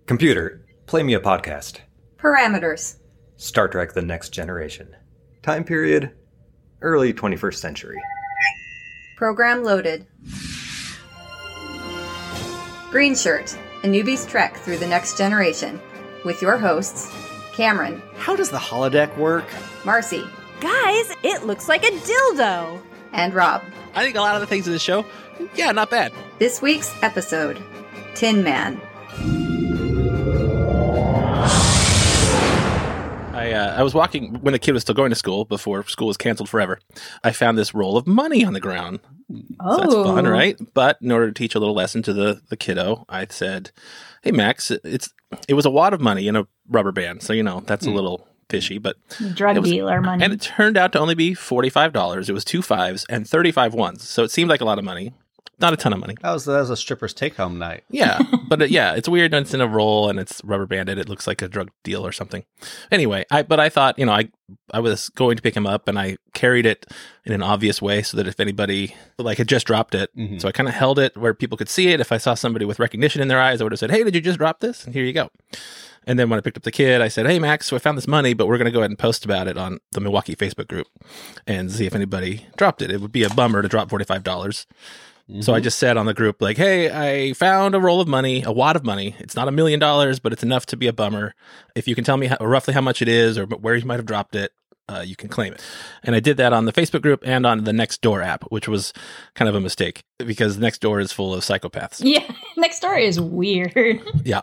Computer, play me a podcast. Parameters. Star Trek: The Next Generation. Time period, early 21st century. Program loaded. Green Shirt, a newbie's trek through the next generation. With your hosts, Cameron. How does the holodeck work? Marcy. Guys, it looks like a dildo. And Rob. I think a lot of the things in this show, not bad. This week's episode, Tin Man. I was walking when the kid was still going to school, before school was canceled forever. I found this roll of money on the ground. Oh. So that's fun, right? But in order to teach a little lesson to the kiddo, I said, hey, Max, it was a wad of money in a rubber band. So, that's a little fishy, but Drug dealer money. And it turned out to only be $45. It was 2 5s and 35 ones. So it seemed like a lot of money. Not a ton of money. That was a stripper's take-home night. Yeah, but it's weird. It's in a roll and it's rubber banded. It looks like a drug deal or something. Anyway, I thought, I was going to pick him up and I carried it in an obvious way so that if anybody had just dropped it, so I kind of held it where people could see it. If I saw somebody with recognition in their eyes, I would have said, hey, did you just drop this? And here you go. And then when I picked up the kid, I said, hey, Max, so I found this money, but we're going to go ahead and post about it on the Milwaukee Facebook group and see if anybody dropped it. It would be a bummer to drop $45. So I just said on the group, hey, I found a roll of money, a wad of money. It's not $1 million, but it's enough to be a bummer. If you can tell me roughly how much it is or where you might have dropped it, you can claim it. And I did that on the Facebook group and on the Nextdoor app, which was kind of a mistake because Nextdoor is full of psychopaths. Yeah, Nextdoor is weird. Yeah.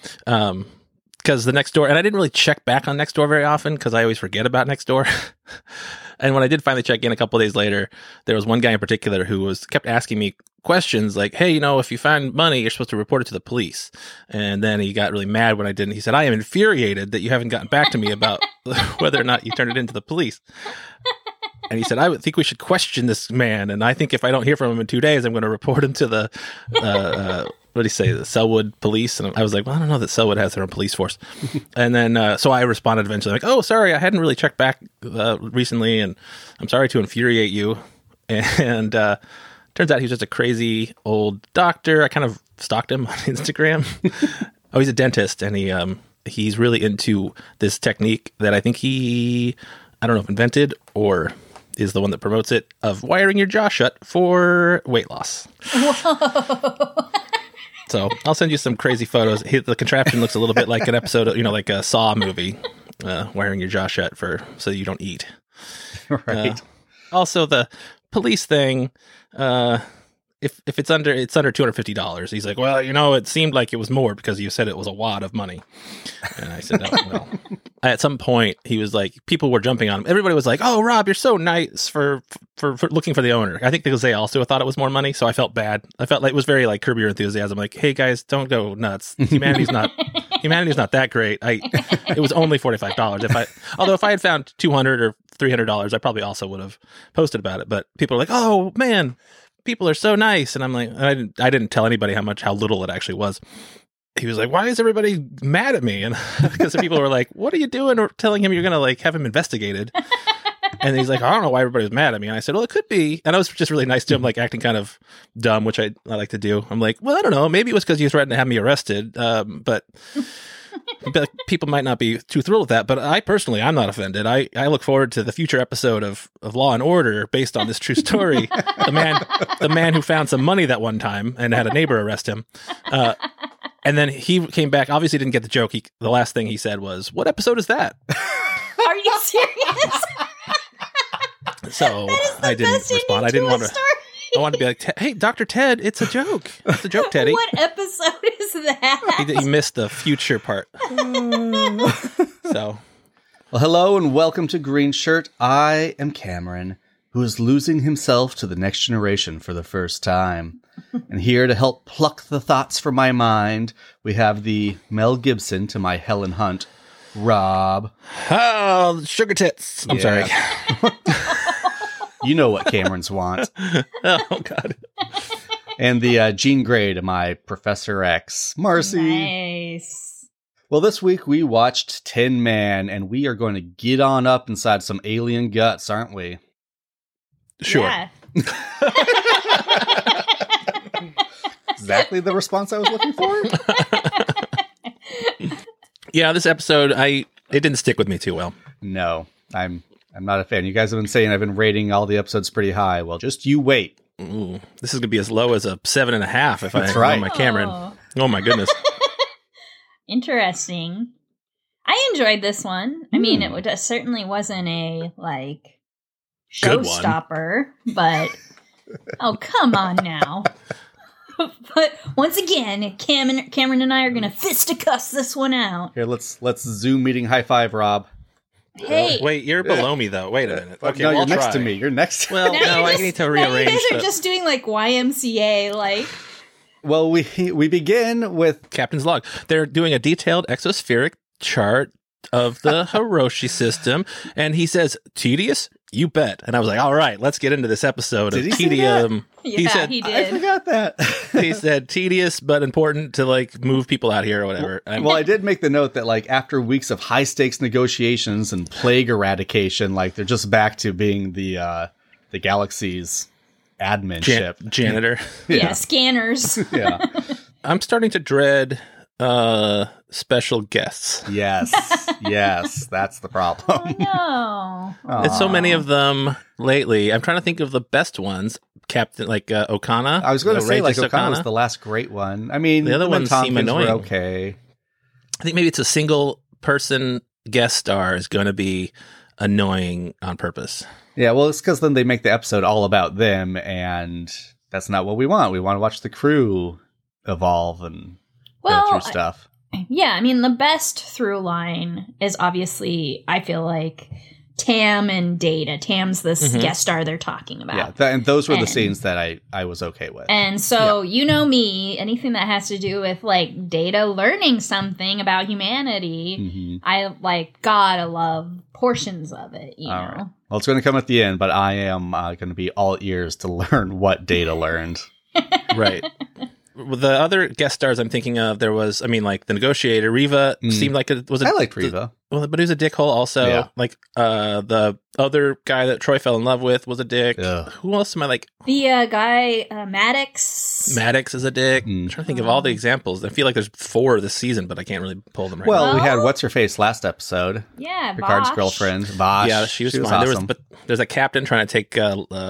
Because the Nextdoor, and I didn't really check back on Nextdoor very often because I always forget about Nextdoor. And when I did finally check in a couple of days later, there was one guy in particular who kept asking me questions like, hey, if you find money, you're supposed to report it to the police. And then he got really mad when I didn't. He said, I am infuriated that you haven't gotten back to me about whether or not you turned it into the police. And he said, I would think we should question this man. And I think if I don't hear from him in 2 days, I'm going to report him to the, what do you say, the Selwood police? And I was like, well, I don't know that Selwood has their own police force. And then, so I responded eventually oh, sorry, I hadn't really checked back recently. And I'm sorry to infuriate you. And turns out he was just a crazy old doctor. I kind of stalked him on Instagram. Oh, he's a dentist. And he's really into this technique that I think I don't know if invented or is the one that promotes it, of wiring your jaw shut for weight loss. Whoa. So I'll send you some crazy photos. The contraption looks a little bit like an episode of, like a Saw movie, wiring your jaw shut so you don't eat. Right. Also, the police thing, if it's under $250, he's like, well, it seemed like it was more because you said it was a wad of money. And I said, oh, well. At some point, he was like, people were jumping on him. Everybody was like, oh, Rob, you're so nice for looking for the owner. I think because they also thought it was more money, so I felt bad. I felt like it was very like Curb Your Enthusiasm. Like, hey, guys, don't go nuts. Humanity's not that great. It was only $45. Although if I had found $200 or $300, I probably also would have posted about it. But people are like, oh, man, people are so nice. And I'm like, I didn't tell anybody how little it actually was. He was like, why is everybody mad at me? And because people were like, what are you doing? Or telling him you're going to have him investigated. And he's like, I don't know why everybody was mad at me. And I said, well, it could be. And I was just really nice to him, acting kind of dumb, which I like to do. I'm like, well, I don't know. Maybe it was because you threatened to have me arrested. But people might not be too thrilled with that. But I personally, I'm not offended. I look forward to the future episode of Law and Order based on this true story. The man who found some money that one time and had a neighbor arrest him. And then he came back, obviously didn't get the joke. The last thing he said was, what episode is that? Are you serious? So I didn't respond. I didn't want to. I wanted to be like, hey, Dr. Ted, it's a joke. It's a joke, Teddy. What episode is that? He missed the future part. So. Well, hello and welcome to Green Shirt. I am Cameron, who is losing himself to the next generation for the first time. And here to help pluck the thoughts from my mind, we have the Mel Gibson to my Helen Hunt, Rob. Oh, sugar tits. I'm sorry. You know what Camerons want. Oh, God. And the Jean Grey to my Professor X, Marcy. Nice. Well, this week we watched Tin Man, and we are going to get on up inside some alien guts, aren't we? Sure. Yeah. Exactly the response I was looking for. Yeah, this episode, it didn't stick with me too well. No, I'm not a fan. You guys have been saying I've been rating all the episodes pretty high. Well, just you wait. Ooh, this is going to be as low as a 7.5 if That's I right. know my Cameron. Oh my goodness. Interesting. I enjoyed this one. I mean, it certainly wasn't a, like, Good one. showstopper, but... oh, come on now. But once again, Cameron and I are going to fisticuss this one out. Here, let's Zoom meeting high five, Rob. Hey. Wait, you're below me though. Wait a minute. Okay, no, well, you're I'll next try. to me. You're next. To Well, Now no, you're I just- need to now rearrange. you guys are the just doing, like, YMCA, like... Well, we begin with captain's log. They're doing a detailed exospheric chart of the Hiroshi system, and he says, "Tedious? You bet." And I was like, "All right, let's get into this episode Did of he say tedium." Yeah, he he I did. forgot that. he said tedious but important to like move people out here or whatever. Well, I did make the note that like after weeks of high stakes negotiations and plague eradication, like they're just back to being the galaxy's admin ship. Janitor. Yeah, scanners. Yeah. I'm starting to dread special guests. Yes. Yes. That's the problem. No. There's so many of them lately. I'm trying to think of the best ones. Captain, like Okana. I was going to say like Outrageous Okana was the last great one. I mean, The other Lynn ones seem Tompkins annoying. were okay. I think maybe it's a single person guest star is going to be annoying on purpose. Yeah, well, it's because then they make the episode all about them, and that's not what we want. We want to watch the crew evolve and go through stuff. Yeah, I mean, the best through line is obviously, I feel like, Tam and Data. Tam's this guest star they're talking about. Yeah, and those were the And- scenes that I was okay with. And so, you know me, anything that has to do with, like, Data learning something about humanity, Mhm. I, like, gotta love portions of it, you All know? right. Well, it's going to come at the end, but I am going to be all ears to learn what Data learned. Right. With the other guest stars I'm thinking of, there was, I mean, like the negotiator, Riva seemed like it was I liked Riva. Well, but he was a dickhole also. Yeah. Like the other guy that Troy fell in love with was a dick. Ugh. Who else am I like? The guy, Maddox. Maddox is a dick. Mm. I'm trying to think of all the examples. I feel like there's 4 this season, but I can't really pull them right Well, we had Well- What's Her Face last episode. Yeah, Picard's Vosh. girlfriend, Vosh. now. Yeah, she was fine. awesome. But there's a captain trying to take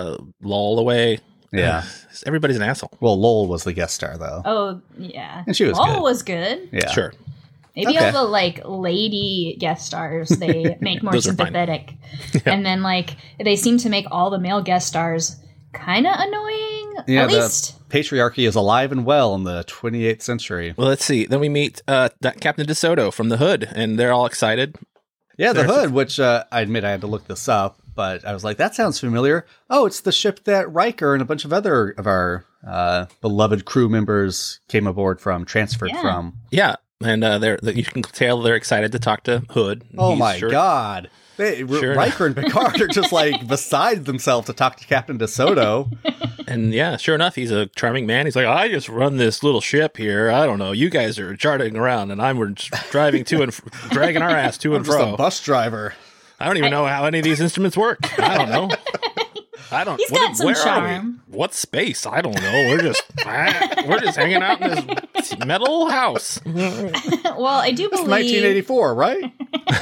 Lol away. Yeah. Everybody's an asshole. Well, Lowell was the guest star, though. Oh, yeah. And she was Lowell good. was good. Yeah. Sure. Maybe Okay. all the, like, lady guest stars, they make more Those are fine. sympathetic. And then, like, they seem to make all the male guest stars kind of annoying. Yeah, At the least, patriarchy is alive and well in the 28th century. Well, let's see. Then we meet Captain DeSoto from the Hood, and they're all excited. Yeah, the There's- Hood, which I admit I had to look this up, but I was like, that sounds familiar. Oh, it's the ship that Riker and a bunch of other of our beloved crew members came aboard from, transferred Yeah. from. Yeah, and you can tell they're excited to talk to Hood. Oh He's my sure- God. Sure. Riker and Picard are just like beside themselves to talk to Captain DeSoto. And yeah, sure enough, he's a charming man. He's like, I just run this little ship here. I don't know. You guys are charting around, and we're driving to and dragging our ass to I'm and just fro. a bus driver. I don't even know how any of these instruments work. I don't know. I don't. He's got some where charm. Are we? What space? I don't know. We're just hanging out in this metal house. well, I do It's believe 1984, right?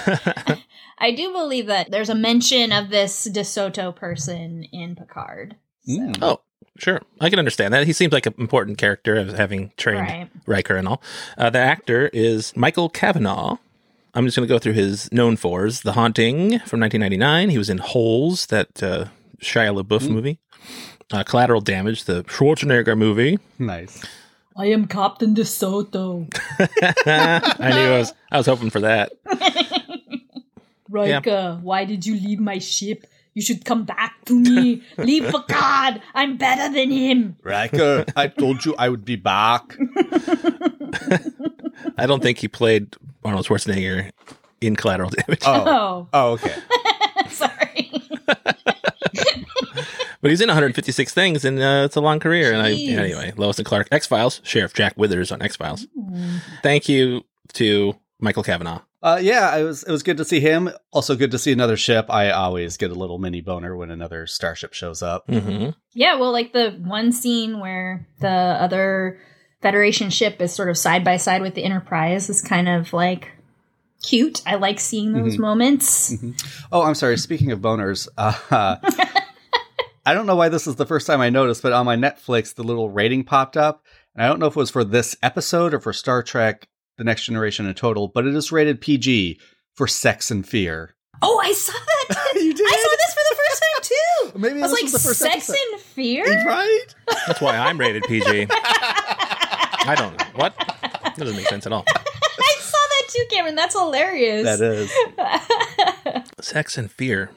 I do believe that there's a mention of this DeSoto person in Picard. So, Mm. Oh, sure. I can understand that. He seems like an important character of having trained Right. Riker and all. The actor is Michael Cavanaugh. I'm just going to go through his known fors. The Haunting from 1999. He was in Holes, that Shia LaBeouf movie. Collateral Damage, the Schwarzenegger movie. Nice. I am Captain DeSoto. I was hoping for that. Riker, why did you leave my ship? You should come back to me. Leave Picard. I'm better than him. Riker, I told you I would be back. I don't think he played Arnold Schwarzenegger in Collateral Damage. Oh, Oh, okay. sorry. But he's in 156 things, and it's a long career. And Jeez. anyway, Lois and Clark, X-Files, Sheriff Jack Withers on X-Files. Thank you to Michael Cavanaugh. Yeah, it was good to see him. Also good to see another ship. I always get a little mini boner when another starship shows up. Mm-hmm. Yeah, well, like the one scene where the other Federation ship is sort of side by side with the Enterprise is kind of like cute. I like seeing those moments. Oh, I'm sorry. Speaking of boners, I don't know why this is the first time I noticed, but on my Netflix, the little rating popped up. And I don't know if it was for this episode or for Star Trek The Next Generation in total, but it is rated PG for Sex and Fear. Oh, I saw that. You did? I saw this for the first time too. Maybe I was this like, was the first Sex episode. and Fear? Right? That's why I'm rated PG. I don't know. What? That doesn't make sense at all. I saw that too, Cameron. That's hilarious. That is. Sex and Fear.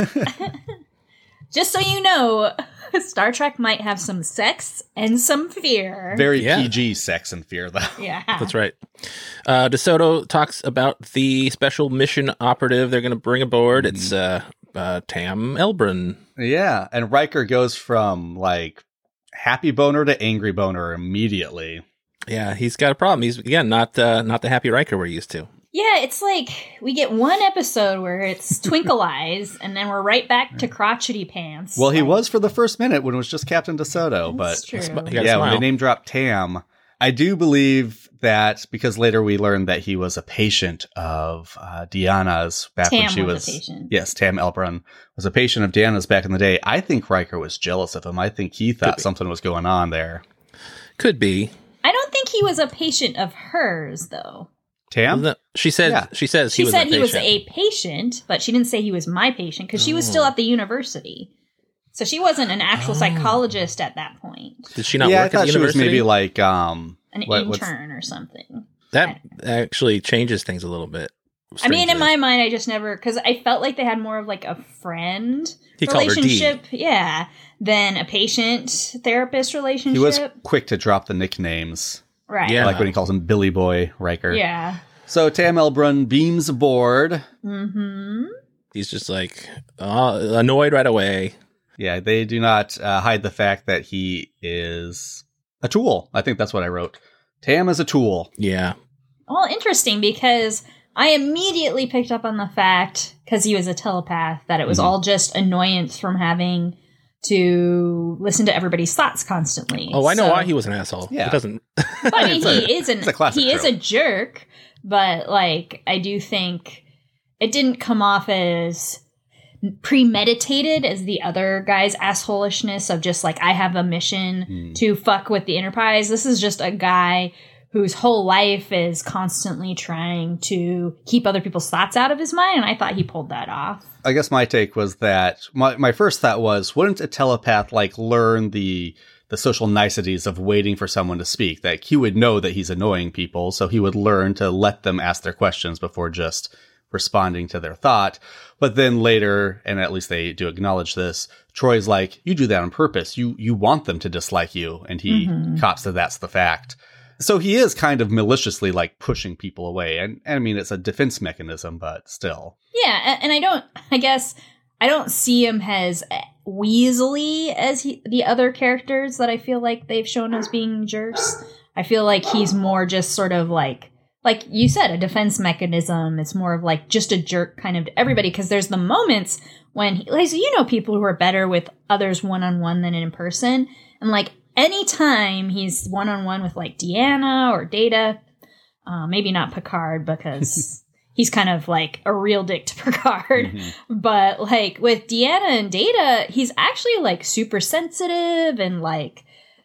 Just so you know, Star Trek might have some sex and some fear. Very Yeah. PG Sex and Fear, though. Yeah. That's right. DeSoto talks about the special mission operative they're going to bring aboard. It's Tam Elbrun. Yeah, and Riker goes from, like, happy boner to angry boner immediately. Yeah, he's got a problem. He's, again, not the happy Riker we're used to. Yeah, it's like we get one episode where it's twinkle eyes, and then we're right back to crotchety pants. Well, he was for the first minute when it was just Captain DeSoto, but That's true. He got a yeah, when smile. they name dropped Tam, I do believe that because later we learned that he was a patient of Deanna's back when Tam she was was a patient. Yes, Tam Elbrun was a patient of Deanna's back in the day. I think Riker was jealous of him. I think he thought something was going on there. Could be. I don't think he was a patient of hers, though. Tam? She said. Yeah. She says She he was said a he was patient. a patient, but she didn't say he was my patient because she was still at the university. So she wasn't an actual psychologist at that point. Did she not Yeah, I work at thought the she was university? maybe like An what's- intern or something. That actually changes things a little bit. I mean, in strangely. my mind, I just never, because I felt like they had more of like a friend He called her Dee. relationship, yeah, than a patient-therapist relationship. he was quick to drop the nicknames, right. Yeah. like when he calls him Billy Boy Riker. Yeah. So Tam Elbrun beams aboard. Mm-hmm. He's just like annoyed right away. Yeah, they do not hide the fact that he is a tool. I think that's what I wrote. Tam is a tool. Yeah. Well, interesting, because I immediately picked up on the fact, because he was a telepath, that it was all just annoyance from having to listen to everybody's thoughts constantly. Oh, I know So- why he was an asshole. Yeah. It doesn't. I mean, it's a classic he is trope. a jerk, but like I do think it didn't come off as premeditated as the other guy's assholishness of just like I have a mission to fuck with the Enterprise. This is just a guy whose whole life is constantly trying to keep other people's thoughts out of his mind, and I thought he pulled that off. I guess my take was that my first thought was, wouldn't a telepath like learn the social niceties of waiting for someone to speak? Like he would know that he's annoying people, so he would learn to let them ask their questions before just responding to their thought. But then later, and at least they do acknowledge this, Troy's like, you do that on purpose. You want them to dislike you. And he cops that that's the fact. So he is kind of maliciously like pushing people away. And I mean, it's a defense mechanism, but still. Yeah, and I guess I don't see him as weaselly as the other characters that I feel like they've shown as being jerks. I feel like he's more just sort of like you said, a defense mechanism. It's more of like just a jerk kind of to everybody, because there's the moments when people who are better with others one-on-one than in person. And like anytime he's one-on-one with like Deanna or Data, maybe not Picard because he's kind of like a real dick to Picard. But like with Deanna and Data, he's actually like super sensitive and like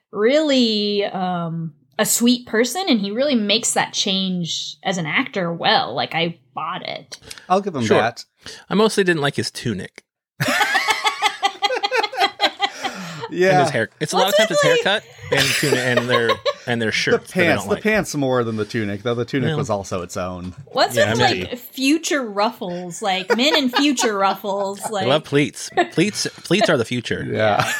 really a sweet person, and he really makes that change as an actor well. Like I bought it. I'll give him Sure. that. I mostly didn't like his tunic and Yeah. his hair. It's a lot of times it's haircut and tunic and their The shirts. that I pants, don't the like. pants more than the tunic, though the tunic Yeah. was also its own. What's Yeah, with maybe. like future ruffles, like men in future ruffles? Like I love pleats. Pleats are the future. Yeah.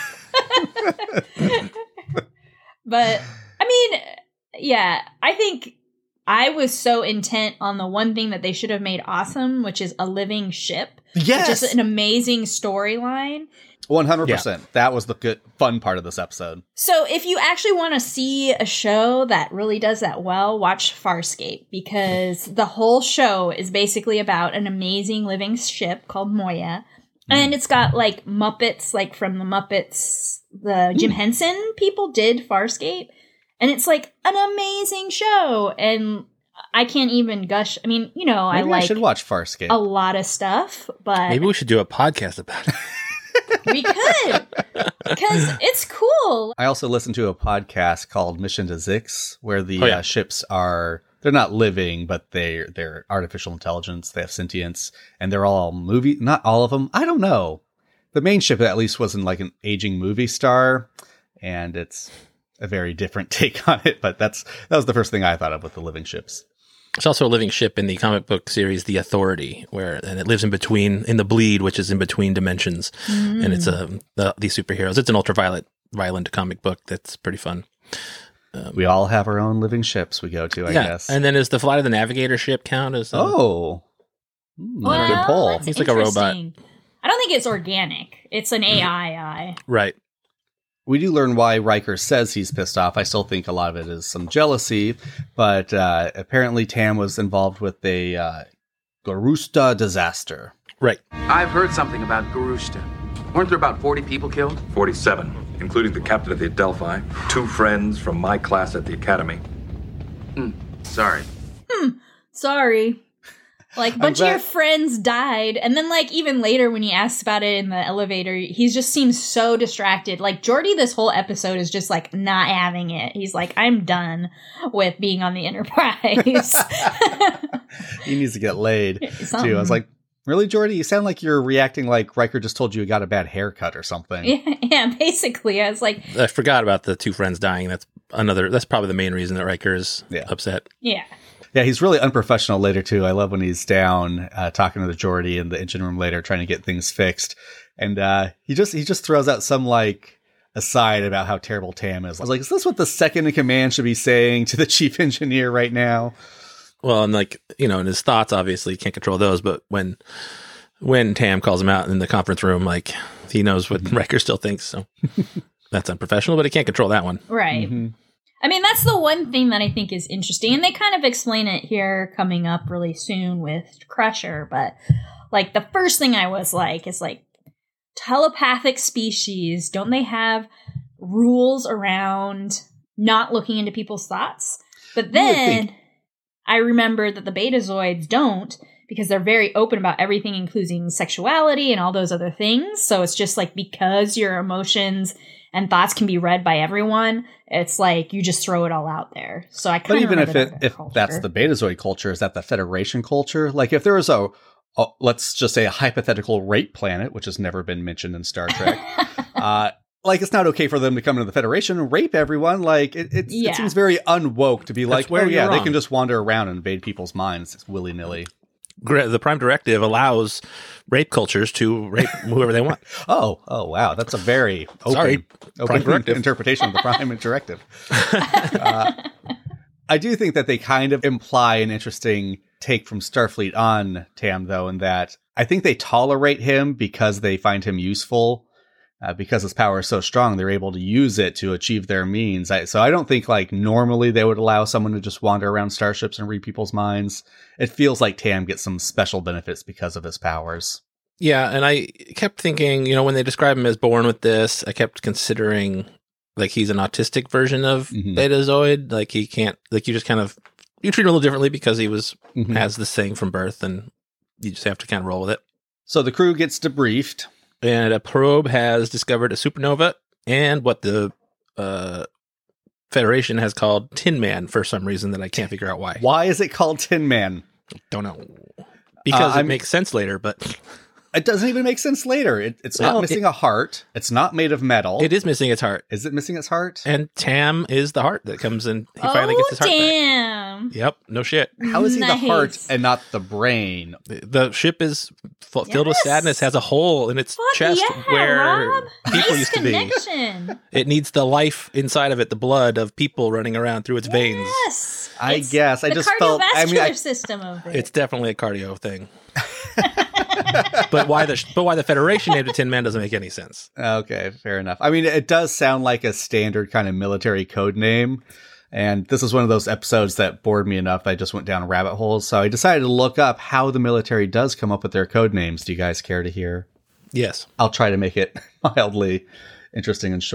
But I mean, yeah, I think I was so intent on the one thing that they should have made awesome, which is a living ship. Yes. Which is an amazing storyline. 100%. That was the good, fun part of this episode. So if you actually want to see a show that really does that well, watch Farscape, because the whole show is basically about an amazing living ship called Moya. And it's got like Muppets, like from the Muppets, the Jim Henson people did Farscape. And it's like an amazing show. And I can't even gush. I mean, you know, Maybe I like should watch Farscape. a lot of stuff, but Maybe we should do a podcast about it. we could because it's cool. I also listened to a podcast called Mission to Zix, where the Oh, yeah. ships are, they're not living, but they're artificial intelligence. They have sentience, and they're all not all of them. I don't know. The main ship at least wasn't like an aging movie star, and it's a very different take on it. But that was the first thing I thought of with the living ships. There's also a living ship in the comic book series, The Authority, and it lives in the Bleed, which is in between dimensions. And it's these superheroes. It's an ultraviolet violent comic book that's pretty fun. We all have our own living ships we go to, I guess. And then is the Flight of the Navigator ship count as good pull. That's He's like a robot. interesting. I don't think it's organic. It's an AI. Right. We do learn why Riker says he's pissed off. I still think a lot of it is some jealousy, but apparently Tam was involved with a Garusta disaster. Right. I've heard something about Garusta. Weren't there about 40 people killed? 47, including the captain of the Adelphi, 2 friends from my class at the academy. Sorry. Sorry. Like, a bunch of your friends died. And then, like, even later when he asks about it in the elevator, he just seems so distracted. Like, Geordi this whole episode is just, like, not having it. He's like, I'm done with being on the Enterprise. He needs to get laid, Something. too. I was like, really, Geordi? You sound like you're reacting like Riker just told you got a bad haircut or something. Yeah, basically. I was like... I forgot about the 2 friends dying. That's probably the main reason that Riker is upset. Yeah. Yeah, he's really unprofessional later, too. I love when he's down talking to the Geordi in the engine room later, trying to get things fixed. And he just throws out some, like, aside about how terrible Tam is. I was like, is this what the second in command should be saying to the chief engineer right now? Well, and like, you know, and his thoughts, obviously, can't control those. But when Tam calls him out in the conference room, like, he knows what Riker still thinks. So that's unprofessional, but he can't control that one. Right. Mm-hmm. I mean, that's the one thing that I think is interesting. And they kind of explain it here coming up really soon with Crusher. But, like, the first thing I was like is, like, telepathic species, don't they have rules around not looking into people's thoughts? But then I remember that the Betazoids don't, because they're very open about everything, including sexuality and all those other things. So it's just like, because your emotions and thoughts can be read by everyone, it's like you just throw it all out there. So I kind of. But even if that's the Betazoid culture, is that the Federation culture? Like, if there was let's just say a hypothetical rape planet, which has never been mentioned in Star Trek, like, it's not okay for them to come into the Federation and rape everyone. Like, it seems very unwoke to be like, where you're they wrong. can just wander around and invade people's minds willy nilly. The Prime Directive allows rape cultures to rape whoever they want. Oh, wow. That's a very open Directive. interpretation of the Prime Directive. I do think that they kind of imply an interesting take from Starfleet on Tam, though, in that I think they tolerate him because they find him useful. Because his power is so strong, they're able to use it to achieve their means. So I don't think, like, normally they would allow someone to just wander around starships and read people's minds. It feels like Tam gets some special benefits because of his powers. Yeah, and I kept thinking, you know, when they describe him as born with this, I kept considering, like, he's an autistic version of Betazoid. Like, he can't, like, you just kind of, you treat him a little differently because he has this thing from birth, and you just have to kind of roll with it. So the crew gets debriefed. And a probe has discovered a supernova and what the Federation has called Tin Man for some reason that I can't figure out why. Why is it called Tin Man? Don't know. Because it makes sense later, but... It doesn't even make sense later. It's not missing a heart. It's not made of metal. It is missing its heart. Is it missing its heart? And Tam is the heart that comes in. He finally gets his heart damn. back. Yep, no shit. How is he the heart Nice. and not the brain? The ship is filled with sadness, has a hole in its chest where Rob. people Nice used to be. connection. It needs the life inside of it, the blood of people running around through its veins. Yes. I It's guess. I the just felt... cardiovascular system of it. It's definitely a cardio thing. But why the Federation named it Tin Man doesn't make any sense. Okay, fair enough. I mean, it does sound like a standard kind of military code name. And this is one of those episodes that bored me enough that I just went down rabbit holes. So I decided to look up how the military does come up with their code names. Do you guys care to hear? Yes. I'll try to make it mildly interesting and short.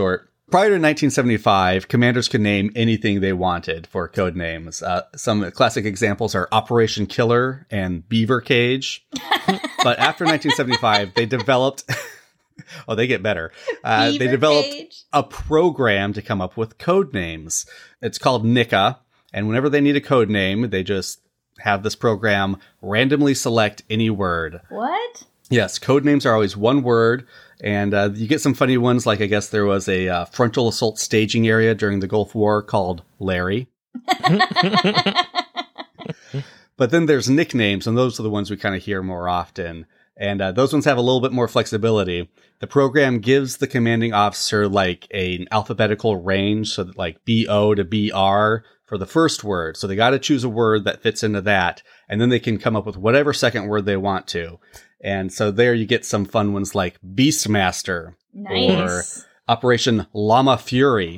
Prior to 1975, commanders could name anything they wanted for code names. Some classic examples are Operation Killer and Beaver Cage. But after 1975, they developed... oh, they get better. They developed a program to come up with code names. It's called NICA. And whenever they need a code name, they just have this program randomly select any word. What? Yes, code names are always one word. And you get some funny ones, like I guess there was a frontal assault staging area during the Gulf War called Larry. But then there's nicknames, and those are the ones we kind of hear more often. And those ones have a little bit more flexibility. The program gives the commanding officer like an alphabetical range, so that like BO to BR for the first word. So they got to choose a word that fits into that, and then they can come up with whatever second word they want to. And so there you get some fun ones like Beastmaster or Operation Llama Fury.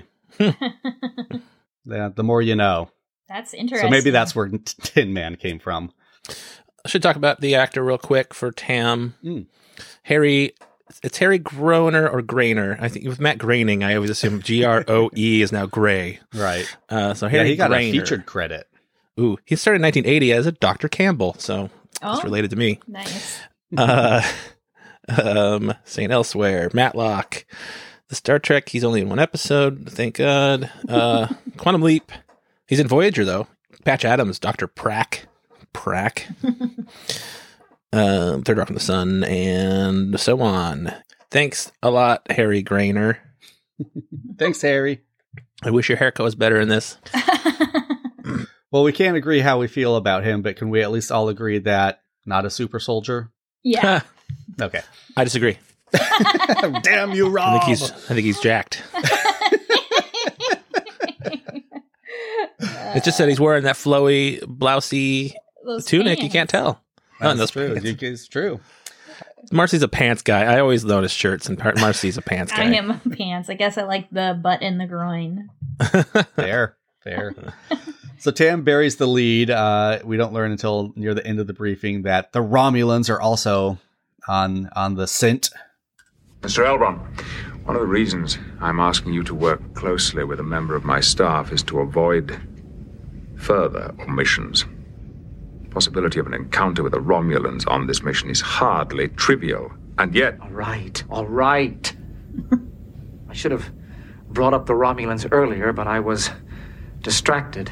The more you know. That's interesting. So maybe that's where Tin Man came from. I should talk about the actor real quick for Tam. Harry, it's Harry Groener or Grainer. I think with Matt Groening, I always assume Groe is now Gray. Right. So Harry he got Grainer. a featured credit. Ooh, he started in 1980 as a Dr. Campbell, so it's related to me. Nice. Saying elsewhere, Matlock. The Star Trek, he's only in one episode, thank God. Quantum Leap, he's in Voyager, though. Patch Adams, Dr. Prack. Third Rock from the Sun, and so on. Thanks a lot, Harry Grainer. Thanks, Harry. I wish your haircut was better in this. Well, we can't agree how we feel about him, but can we at least all agree that not a super soldier? Yeah. Okay. I disagree. Damn you, Rob. I think he's jacked. It just said he's wearing that flowy, blousey tunic. You can't tell. That's true. It's true. Marcy's a pants guy. I always notice shirts, and Marcy's a pants guy. I am pants. I guess I like the butt and the groin. Fair. So Tam buries the lead. We don't learn until near the end of the briefing that the Romulans are also on the scent. Mr. Elrond, one of the reasons I'm asking you to work closely with a member of my staff is to avoid further omissions. The possibility of an encounter with the Romulans on this mission is hardly trivial, and yet... All right. I should have brought up the Romulans earlier, but I was distracted.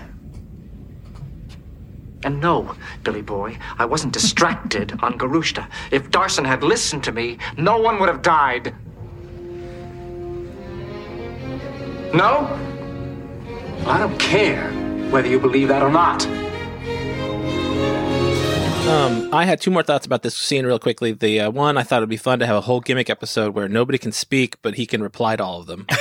And no, Billy boy, I wasn't distracted on Garushta. If Darson had listened to me, no one would have died. No? Well, I don't care whether you believe that or not. I had two more thoughts about this scene real quickly. The one, I thought it'd be fun to have a whole gimmick episode where nobody can speak, but he can reply to all of them.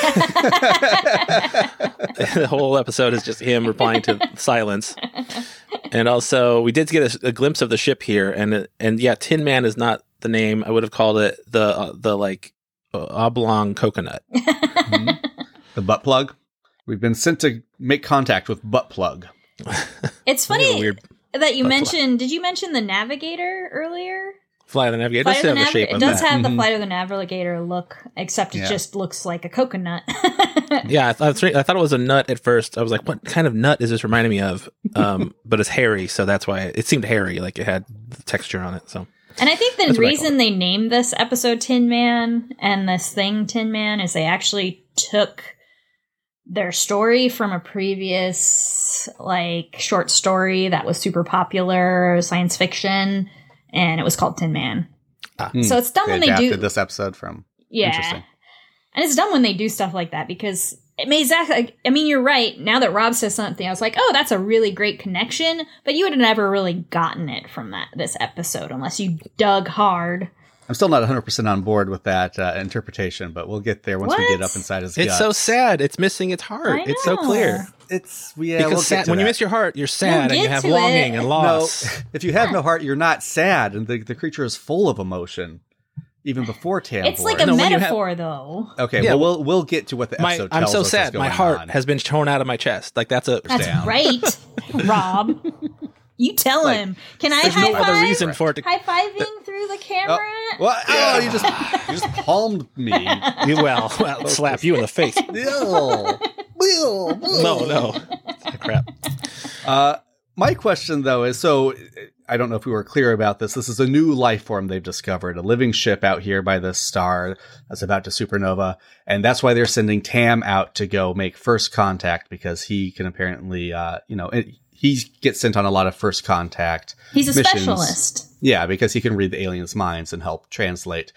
The whole episode is just him replying to silence. And also, we did get a glimpse of the ship here, and yeah, Tin Man is not the name. I would have called it the oblong coconut. The butt plug. We've been sent to make contact with butt plug. It's funny that you mentioned. Plug. Did you mention the Navigator earlier? Flight of the Navigator. It does have the shape of It does that. have the Flight of the Navigator look, except it just looks like a coconut. Yeah, I thought it was a nut at first. I was like, what kind of nut is this reminding me of? But it's hairy, so that's why it seemed hairy, like it had texture on it. So, and I think the reason they named this episode Tin Man and this thing Tin Man is they actually took their story from a previous short story that was super popular, science fiction, and it was called Tin Man. So it's dumb when they do this episode from. Yeah. Interesting. And it's dumb when they do stuff like that because it may exactly. I mean, you're right. Now that Rob says something, I was like, "Oh, that's a really great connection." But you would have never really gotten it from this episode unless you dug hard. I'm still not 100% on board with that interpretation, but we'll get there once we get up inside his guts. It's so sad. It's missing its heart. It's so clear. Because when you miss your heart, you're sad and you have longing and loss. No, if you have no heart, you're not sad, and the creature is full of emotion. Even before Tam. It's like a metaphor, though. Okay, yeah, well, we'll get to what the episode tells us. I'm so sad. My heart has been torn out of my chest. Like that's right, Rob. You tell him. Can I There's high no other five? reason for it to. High-fiving through the camera? You just palmed me. Well, slap you in the face. No. Crap. My question, though, is so I don't know if we were clear about this. This is a new life form they've discovered, a living ship out here by this star that's about to supernova. And that's why they're sending Tam out to go make first contact, because he can apparently, he gets sent on a lot of first contact. He's a missions. specialist. Yeah, because he can read the aliens' minds and help translate,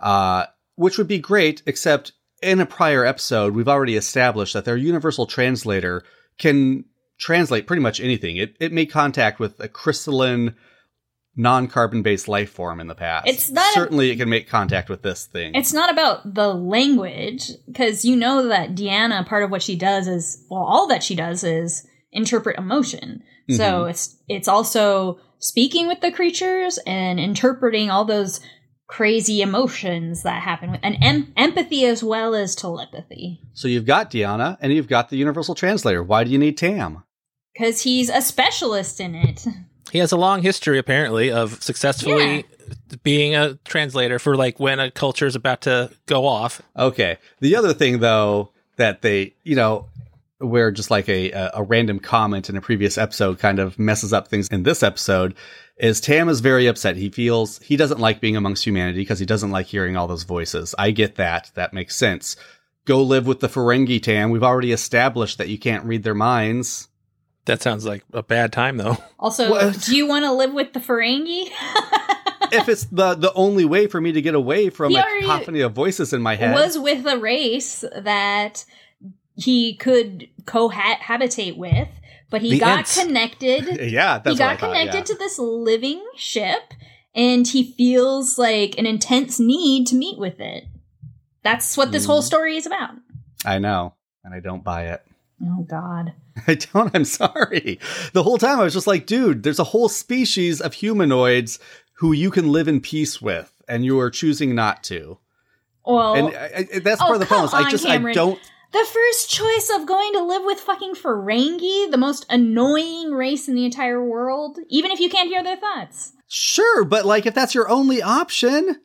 which would be great, except in a prior episode, we've already established that their universal translator can translate pretty much anything. It made contact with a crystalline, non-carbon-based life form in the past. It's not Certainly it can make contact with this thing. It's not about the language, because you know that Deanna, part of what she does is, well, all that she does is interpret emotion. Mm-hmm. So it's also speaking with the creatures and interpreting all those crazy emotions that happen with and empathy as well as telepathy. So you've got Deanna and you've got the universal translator. Why do you need Tam? Because he's a specialist in it. He has a long history, apparently, of successfully being a translator for, like, when a culture is about to go off. Okay. The other thing, though, that they, where just like a random comment in a previous episode kind of messes up things in this episode, is Tam is very upset. He feels he doesn't like being amongst humanity because he doesn't like hearing all those voices. I get that. That makes sense. Go live with the Ferengi, Tam. We've already established that you can't read their minds. That sounds like a bad time, though. Also, do you want to live with the Ferengi? If it's the only way for me to get away from a cacophony of voices in my head. Was with a race that he could cohabitate with, but he got connected. Yeah, that's he got connected to this living ship, and he feels like an intense need to meet with it. That's what this whole story is about. I know, and I don't buy it. Oh, God. I don't. I'm sorry. The whole time I was just like, dude, there's a whole species of humanoids who you can live in peace with, and you are choosing not to. Well, and that's part of the problem. I don't. The first choice of going to live with fucking Ferengi, the most annoying race in the entire world, even if you can't hear their thoughts. Sure, but like if that's your only option,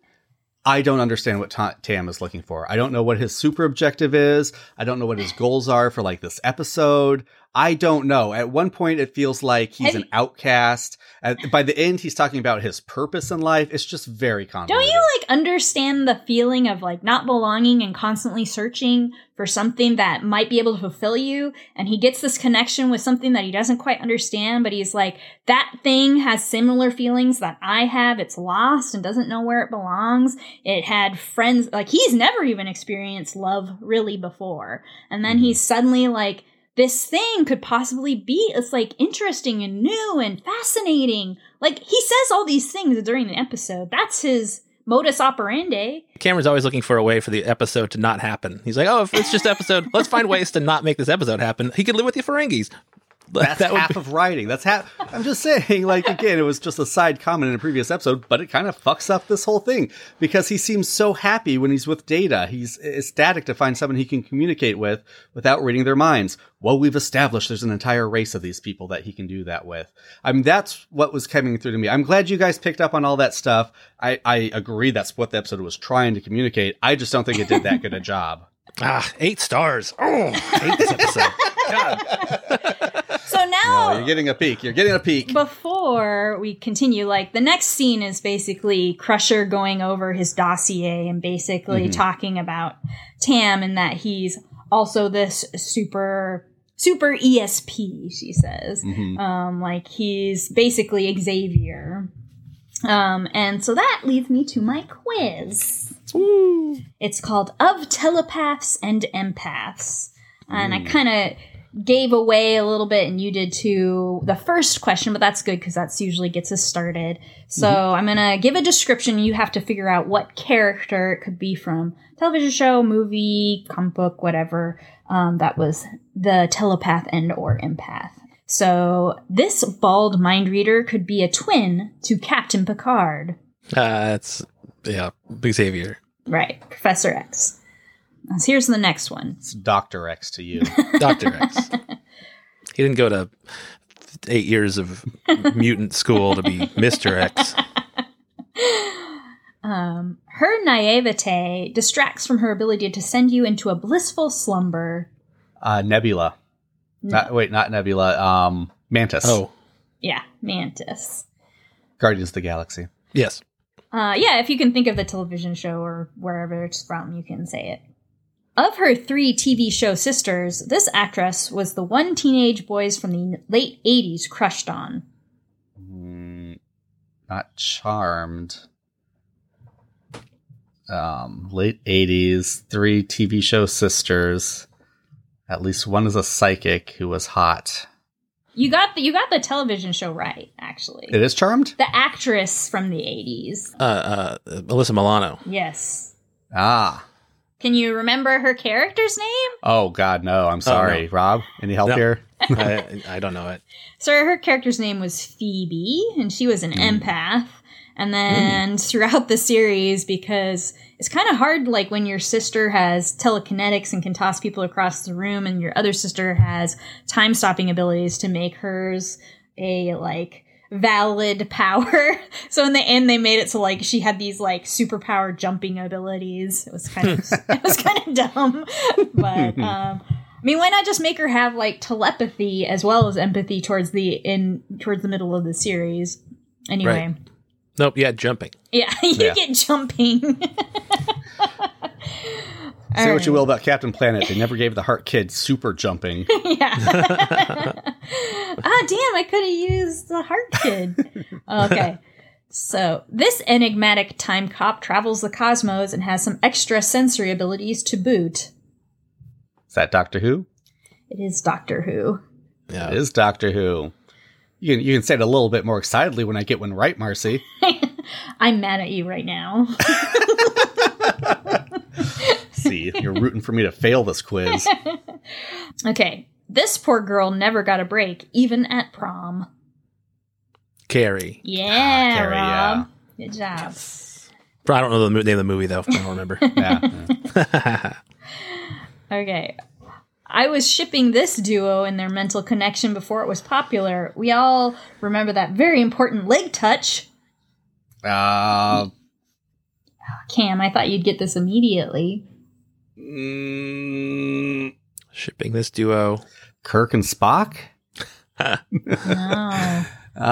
I don't understand what Tam is looking for. I don't know what his super objective is. I don't know what his goals are for like this episode. I don't know. At one point, it feels like he's an outcast. By the end, he's talking about his purpose in life. It's just very convoluted. Don't you like understand the feeling of like not belonging and constantly searching for something that might be able to fulfill you? And he gets this connection with something that he doesn't quite understand, but he's like, that thing has similar feelings that I have. It's lost and doesn't know where it belongs. It had friends. Like, he's never even experienced love really before. And then he's suddenly like, this thing could possibly be, it's like interesting and new and fascinating. Like, he says all these things during the episode. That's his modus operandi. Cameron's always looking for a way for the episode to not happen. He's like, oh, if it's just episode, let's find ways to not make this episode happen. He could live with the Ferengis. That's half of writing. That's half. I'm just saying, like, again, it was just a side comment in a previous episode, but it kind of fucks up this whole thing because he seems so happy when he's with Data. He's ecstatic to find someone he can communicate with without reading their minds. Well, we've established there's an entire race of these people that he can do that with. I mean, that's what was coming through to me. I'm glad you guys picked up on all that stuff. I agree that's what the episode was trying to communicate. I just don't think it did that good a job. 8 stars. Oh, I hate this episode. God. So now... No, you're getting a peek. You're getting a peek. Before we continue, like, the next scene is basically Crusher going over his dossier and basically talking about Tam and that he's also this super ESP, she says. Like, he's basically Xavier. And so that leads me to my quiz. Woo. It's called Of Telepaths and Empaths. And I kind of gave away a little bit, and you did too, the first question, but that's good because that's usually gets us started. So I'm going to give a description. You have to figure out what character it could be from television show, movie, comic book, whatever, that was the telepath and or empath. So this bald mind reader could be a twin to Captain Picard. It's Big Xavier. Right, Professor X. So here's the next one. It's Dr. X to you. Dr. X. He didn't go to 8 years of mutant school to be Mr. X. Her naivete distracts from her ability to send you into a blissful slumber. Nebula. Not Nebula. Mantis. Oh, Yeah, Mantis. Guardians of the Galaxy. yes. Yeah, if you can think of the television show or wherever it's from, you can say it. Of her 3 TV show sisters, this actress was the one teenage boys from the late 80s crushed on. Not Charmed. Late 80s, 3 TV show sisters. At least one is a psychic who was hot. You got the television show right, actually. It is Charmed? The actress from the 80s. Alyssa Milano. Yes. Ah. Can you remember her character's name? Oh, God, no. I'm sorry. no. Rob, any help No. here? I don't know it. So her character's name was Phoebe, and she was an empath. And then throughout the series, because it's kind of hard, like when your sister has telekinetics and can toss people across the room, and your other sister has time-stopping abilities, to make hers a, like, valid power. So in the end, they made it so, like, she had these, like, superpower jumping abilities. It was kind of dumb. But, I mean, why not just make her have, like, telepathy as well as empathy towards the middle of the series? Anyway. Right. Nope, yeah, jumping. Yeah, you get jumping. Say what you will about Captain Planet. They never gave the Heart Kid super jumping. Yeah. Damn, I could have used the Heart Kid. Okay. So, this enigmatic time cop travels the cosmos and has some extra sensory abilities to boot. Is that Doctor Who? It is Doctor Who. Yeah. It is Doctor Who. You can say it a little bit more excitedly when I get one right, Marcy. I'm mad at you right now. See, you're rooting for me to fail this quiz. Okay. This poor girl never got a break, even at prom. Carrie. Yeah, Carrie, Rob. Good job. I don't know the name of the movie, though. I don't remember. Yeah. Okay. I was shipping this duo and their mental connection before it was popular. We all remember that very important leg touch. Cam, I thought you'd get this immediately. Shipping this duo. Kirk and Spock? No.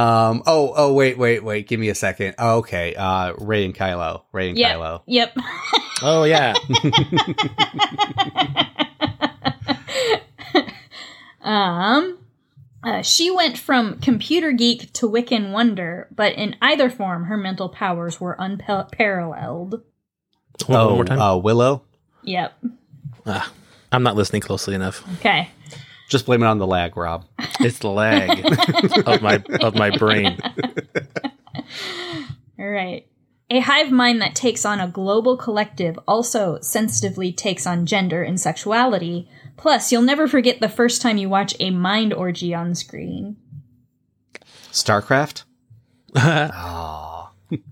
Wait. Give me a second. Oh, okay. Ray and Kylo. Kylo. Yep. Oh, yeah. She went from computer geek to Wiccan wonder, but in either form, her mental powers were unparalleled. One more time. Willow? Yep. I'm not listening closely enough. Okay. Just blame it on the lag, Rob. It's the lag of my brain. All right. A hive mind that takes on a global collective also sensitively takes on gender and sexuality. Plus, you'll never forget the first time you watch a mind orgy on screen. StarCraft? Oh.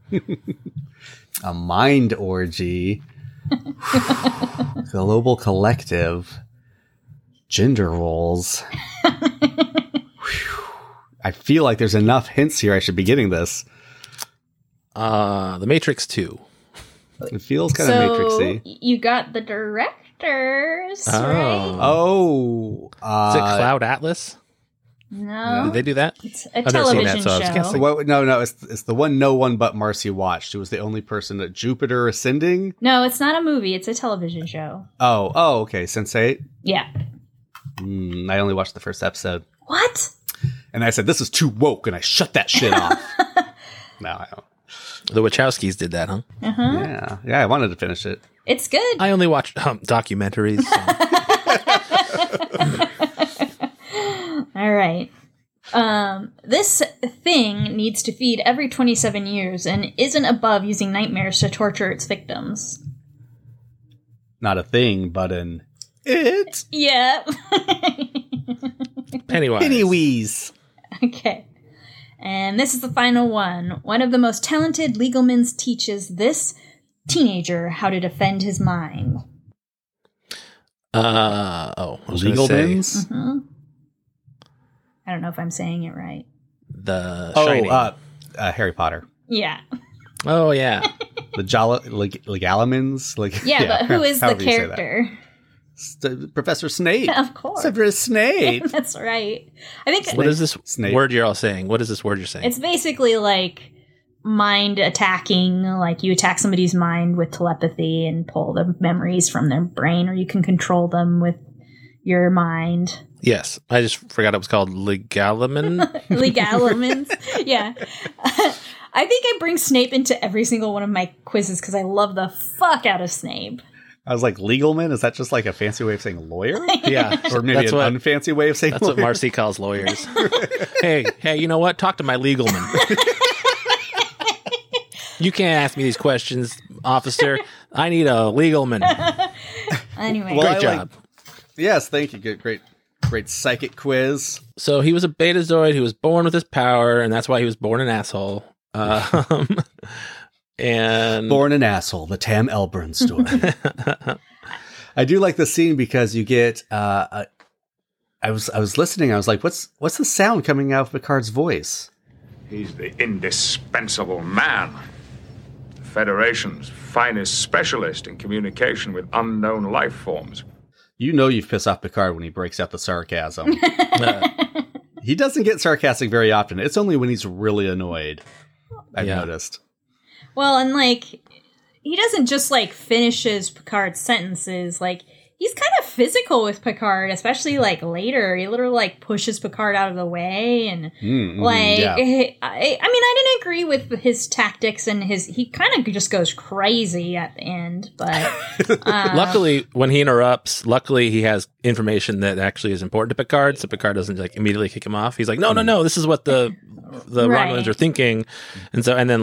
A mind orgy. Global collective. Gender roles. I feel like there's enough hints here I should be getting this. The Matrix 2. It feels kind of Matrixy. You got the directors, right? Oh. Is it Cloud Atlas? No. Did they do that? It's a television show. No, it's the one no one but Marcy watched. Who was the only person at Jupiter Ascending? No, it's not a movie. It's a television show. Oh, okay. Sense8? Yeah. I only watched the first episode. What? And I said, this is too woke, and I shut that shit off. No, I don't. The Wachowskis did that, huh? Uh-huh. Yeah, I wanted to finish it. It's good. I only watch documentaries. All right. This thing needs to feed every 27 years and isn't above using nightmares to torture its victims. Not a thing, but an it. Yeah. Pennywise. Pennywise. Okay. And this is the final one. One of the most talented legalmen teaches this teenager how to defend his mind. I was Legal gonna say, bins? Mm-hmm. I don't know if I'm saying it right. The Shining. Harry Potter. Yeah. Oh, yeah. The Legalamins? But who is the character? Professor Snape. Of course. Severus Snape. That's right. I think. What is this Snape. word you're all saying? What is this word you're saying? It's basically like mind attacking. Like you attack somebody's mind with telepathy and pull the memories from their brain, or you can control them with your mind. Yes. I just forgot it was called Legalamin. Legalamins. Yeah. I think I bring Snape into every single one of my quizzes because I love the fuck out of Snape. I was like, legalman? Is that just like a fancy way of saying lawyer? Yeah. Or maybe an unfancy way of saying that's lawyer? That's what Marcy calls lawyers. Hey, you know what? Talk to my legalman. You can't ask me these questions, officer. I need a legalman. Anyway. Great job. Yes, thank you. Great psychic quiz. So he was a Betazoid who was born with this power, and that's why he was born an asshole. And Born an Asshole, the Tam Elbrun story. I do like the scene because you get I was listening, I was like, what's the sound coming out of Picard's voice? He's the indispensable man. The Federation's finest specialist in communication with unknown life forms. You know you've pissed off Picard when he breaks out the sarcasm. He doesn't get sarcastic very often. It's only when he's really annoyed, I've noticed. Well, and like, he doesn't just like finishes Picard's sentences. Like, he's kind of physical with Picard, especially like later. He literally like pushes Picard out of the way, and I mean, I didn't agree with his tactics and he kind of just goes crazy at the end. But luckily, when he interrupts, he has information that actually is important to Picard, so Picard doesn't like immediately kick him off. He's like, no, this is what the Romulans are thinking, and then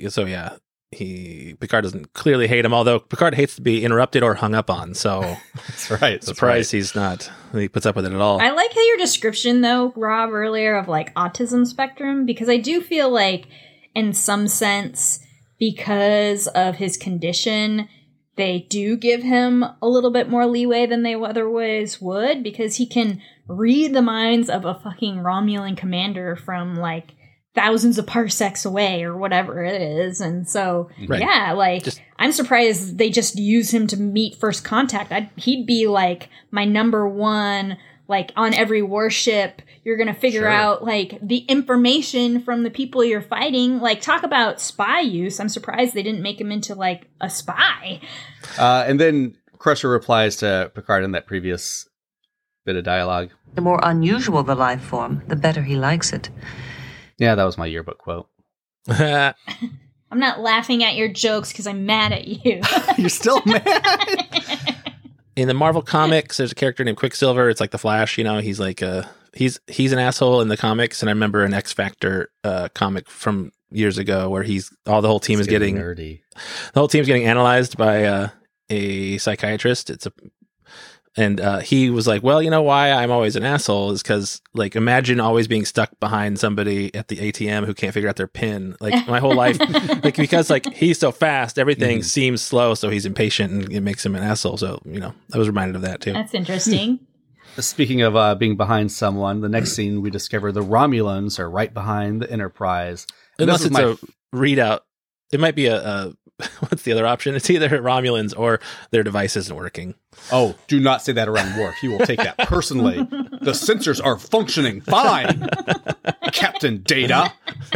Picard doesn't clearly hate him, although Picard hates to be interrupted or hung up on. So that's right. Surprised he's not. He puts up with it at all. I like your description, though, Rob, earlier of like autism spectrum, because I do feel like, in some sense, because of his condition, they do give him a little bit more leeway than they otherwise would, because he can read the minds of a fucking Romulan commander from like thousands of parsecs away or whatever it is. And so, I'm surprised they just use him to meet first contact. He'd be like my number one, like on every warship, you're going to figure out like the information from the people you're fighting. Like, talk about spy use. I'm surprised they didn't make him into like a spy. And then Crusher replies to Picard in that previous bit of dialogue. The more unusual the life form, the better he likes it. Yeah, that was my yearbook quote. I'm not laughing at your jokes because I'm mad at you. You're still mad? In the Marvel comics, there's a character named Quicksilver. It's like the Flash, you know. He's like he's an asshole in the comics. And I remember an X Factor comic from years ago where the whole team is getting nerdy. The whole team's getting analyzed by a psychiatrist. And he was like, well, you know why I'm always an asshole is because, like, imagine always being stuck behind somebody at the ATM who can't figure out their PIN. Like, my whole life, like, because, like, he's so fast, everything seems slow, so he's impatient, and it makes him an asshole. So, you know, I was reminded of that, too. That's interesting. Speaking of being behind someone, the next scene we discover the Romulans are right behind the Enterprise. Unless it's a readout. It might be what's the other option? It's either Romulans or their device isn't working. Oh, do not say that around Worf. He will take that personally. The sensors are functioning fine, Captain Data.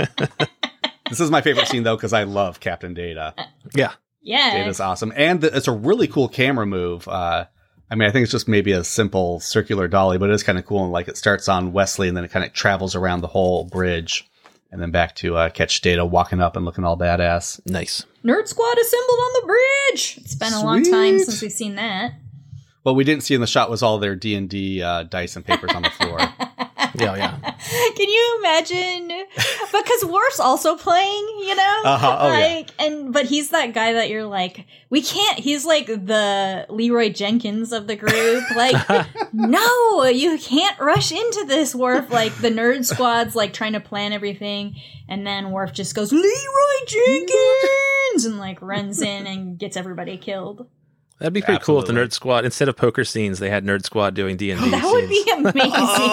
This is my favorite scene, though, because I love Captain Data. Yeah. Data's awesome. And it's a really cool camera move. I mean, I think it's just maybe a simple circular dolly, but it is kind of cool. And like, it starts on Wesley, and then it kind of travels around the whole bridge. And then back to catch Data walking up and looking all badass. Nice. Nerd Squad assembled on the bridge. It's been a long time since we've seen that. What we didn't see in the shot was all their D&D dice and papers on the floor. Yeah. Can you imagine? Because Worf's also playing, you know? But he's that guy that you're like, we can't. He's like the Leroy Jenkins of the group. Like, no, you can't rush into this, Worf. Like, the Nerd Squad's like trying to plan everything. And then Worf just goes, Leroy Jenkins! And like runs in and gets everybody killed. That'd be pretty cool if the Nerd Squad, instead of poker scenes, they had Nerd Squad doing D&D That would be amazing.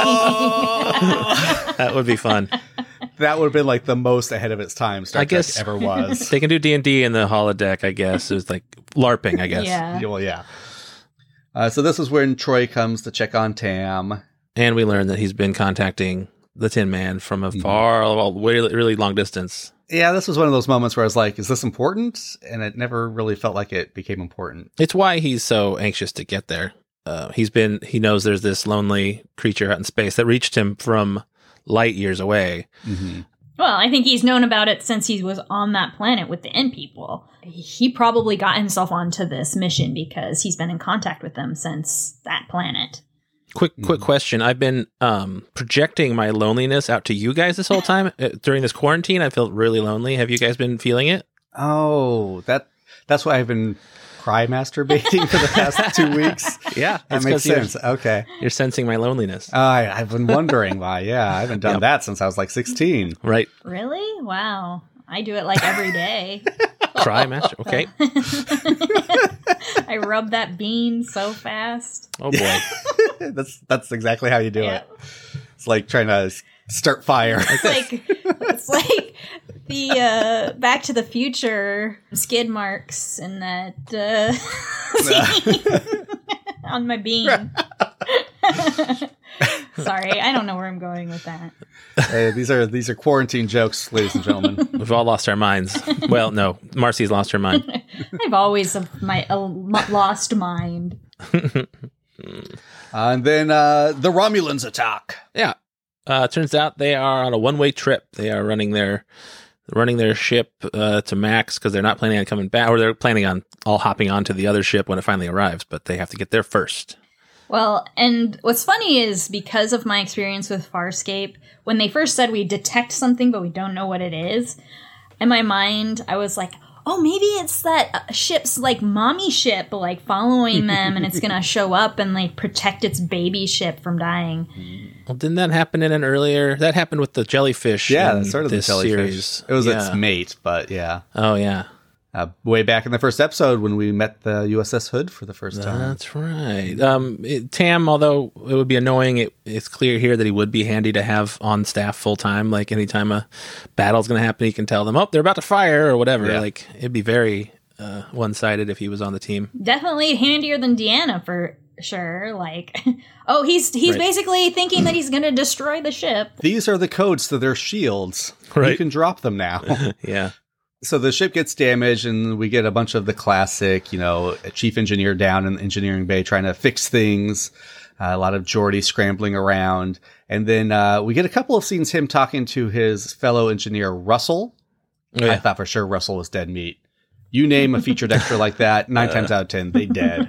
That would be fun. That would have been like the most ahead of its time Star Trek ever was. They can do D&D in the holodeck, I guess. It was like LARPing, I guess. Yeah. Well, yeah. So this is when Troy comes to check on Tam. And we learn that he's been contacting the Tin Man from a really long distance. Yeah, this was one of those moments where I was like, is this important? And it never really felt like it became important. It's why he's so anxious to get there. He knows there's this lonely creature out in space that reached him from light years away. Mm-hmm. Well, I think he's known about it since he was on that planet with the End People. He probably got himself onto this mission because he's been in contact with them since that planet. Quick question. I've been projecting my loneliness out to you guys this whole time. During this quarantine, I felt really lonely. Have you guys been feeling it? Oh, that's why I've been cry masturbating for the past 2 weeks. Yeah, that makes sense. Okay. You're sensing my loneliness. I've been wondering why. Yeah, I haven't done that since I was like 16. Right. Really? Wow. I do it like every day. Cry master. Okay. I rub that bean so fast. Oh boy. That's exactly how you do it. It's like trying to start fire. It's like the Back to the Future skid marks in that on my bean. Sorry, I don't know where I'm going with that. Hey, these are quarantine jokes, ladies and gentlemen. We've all lost our minds. Well, no, Marcy's lost her mind. I've always lost mind. And then the Romulans attack. Yeah. Turns out they are on a one-way trip. They are running their ship to Max because they're not planning on coming back, or they're planning on all hopping onto the other ship when it finally arrives, but they have to get there first. Well, and what's funny is because of my experience with Farscape, when they first said we detect something but we don't know what it is, in my mind I was like, oh, maybe it's that ship's like mommy ship like following them and it's gonna show up and like protect its baby ship from dying. Well, didn't that happen in an earlier... That happened with the jellyfish. Yeah, that's sort of the jellyfish. Series. It was its mate, but yeah. Oh, yeah. Way back in the first episode when we met the USS Hood for the first time. That's right. Tam, although it would be annoying, it's clear here that he would be handy to have on staff full time. Like anytime a battle's going to happen, he can tell them, oh, they're about to fire or whatever. Yeah. Like it'd be very one-sided if he was on the team. Definitely handier than Deanna for sure. Like, oh, he's right. Basically thinking that he's going to destroy the ship. These are the codes to their shields. Right. You can drop them now. Yeah. So the ship gets damaged, and we get a bunch of the classic, a chief engineer down in the engineering bay trying to fix things. A lot of Geordi scrambling around. And then we get a couple of scenes him talking to his fellow engineer, Russell. Oh, yeah. I thought for sure Russell was dead meat. You name a featured extra like that, 9 times out of 10, they dead.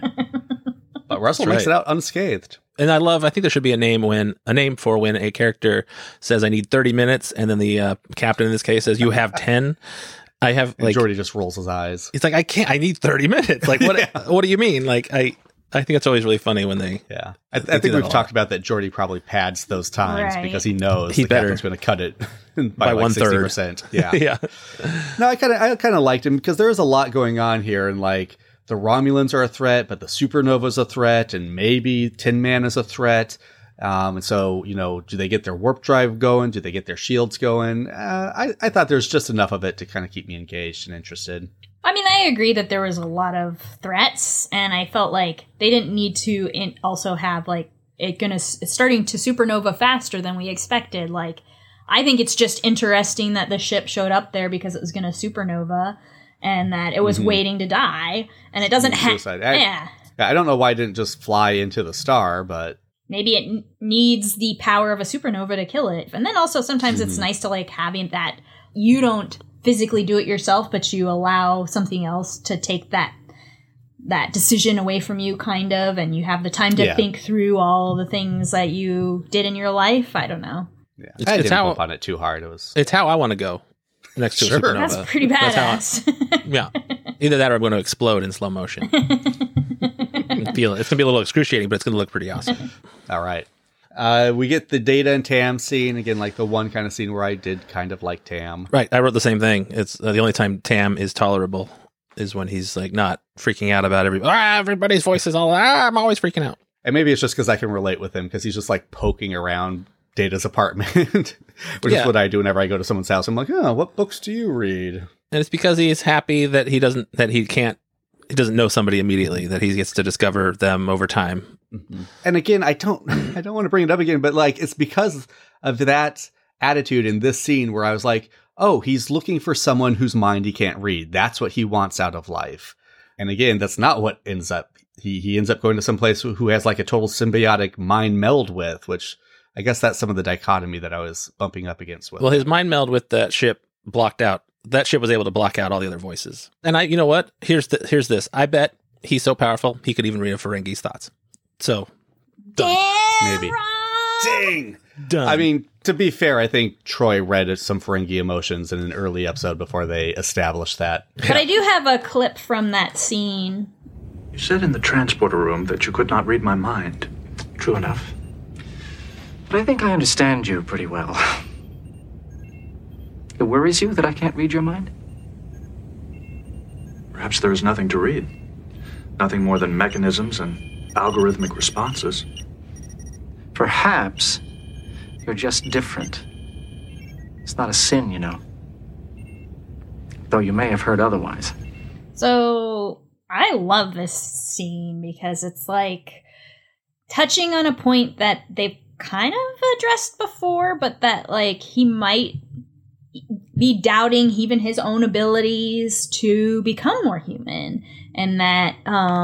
But Russell makes it out unscathed. And I think there should be a name for when a character says, I need 30 minutes, and then the captain in this case says, you have 10. I have like Geordi just rolls his eyes. He's like, I need 30 minutes. Like, what? Yeah. What do you mean? Like, I think it's always really funny when they. Yeah, I think we've talked about that. Geordi probably pads those times because he knows the captain's going to cut it by like 60%. Yeah, yeah. No, I kind of liked him because there is a lot going on here, and like the Romulans are a threat, but the Supernova's a threat, and maybe Tin Man is a threat. And so, do they get their warp drive going? Do they get their shields going? I thought there's just enough of it to kind of keep me engaged and interested. I mean, I agree that there was a lot of threats, and I felt like they didn't need to also have like it's starting to supernova faster than we expected. Like, I think it's just interesting that the ship showed up there because it was going to supernova and that it was waiting to die, and it doesn't have. Yeah. I don't know why it didn't just fly into the star, but. Maybe it needs the power of a supernova to kill it. And then also sometimes it's nice to like having that you don't physically do it yourself, but you allow something else to take that decision away from you kind of, and you have the time to think through all the things that you did in your life. I don't know. Yeah. I didn't bump on it too hard. It's how I want to go next to a supernova. That's pretty badass. Yeah. Either that or I'm going to explode in slow motion. Feel it. It's going to be a little excruciating, but it's going to look pretty awesome. All right. We get the Data and Tam scene. Again, like the one kind of scene where I did kind of like Tam. Right. I wrote the same thing. It's the only time Tam is tolerable. is when he's like not freaking out about everybody's voices. I'm always freaking out. And maybe it's just because I can relate with him because he's just like poking around Data's apartment, which is what I do whenever I go to someone's house. I'm like, oh, what books do you read? And it's because he's happy that he doesn't know somebody immediately, that he gets to discover them over time. Mm-hmm. And again, I don't want to bring it up again, but like, it's because of that attitude in this scene where I was like, oh, he's looking for someone whose mind he can't read. That's what he wants out of life. And again, that's not what ends up. He ends up going to some place who has like a total symbiotic mind meld with, which I guess that's some of the dichotomy that I was bumping up against with. Well, his mind meld with that ship blocked out. That ship was able to block out all the other voices. And you know what? Here's this. I bet he's so powerful, he could even read a Ferengi's thoughts. So, done. Maybe. Dang. Done. I mean, to be fair, I think Troy read some Ferengi emotions in an early episode before they established that. But I do have a clip from that scene. You said in the transporter room that you could not read my mind. True enough. But I think I understand you pretty well. It worries you that I can't read your mind? Perhaps there is nothing to read. Nothing more than mechanisms and algorithmic responses. Perhaps you're just different. It's not a sin, you know. Though you may have heard otherwise. So, I love this scene because it's like touching on a point that they've kind of addressed before, but that like he might be doubting even his own abilities to become more human, and that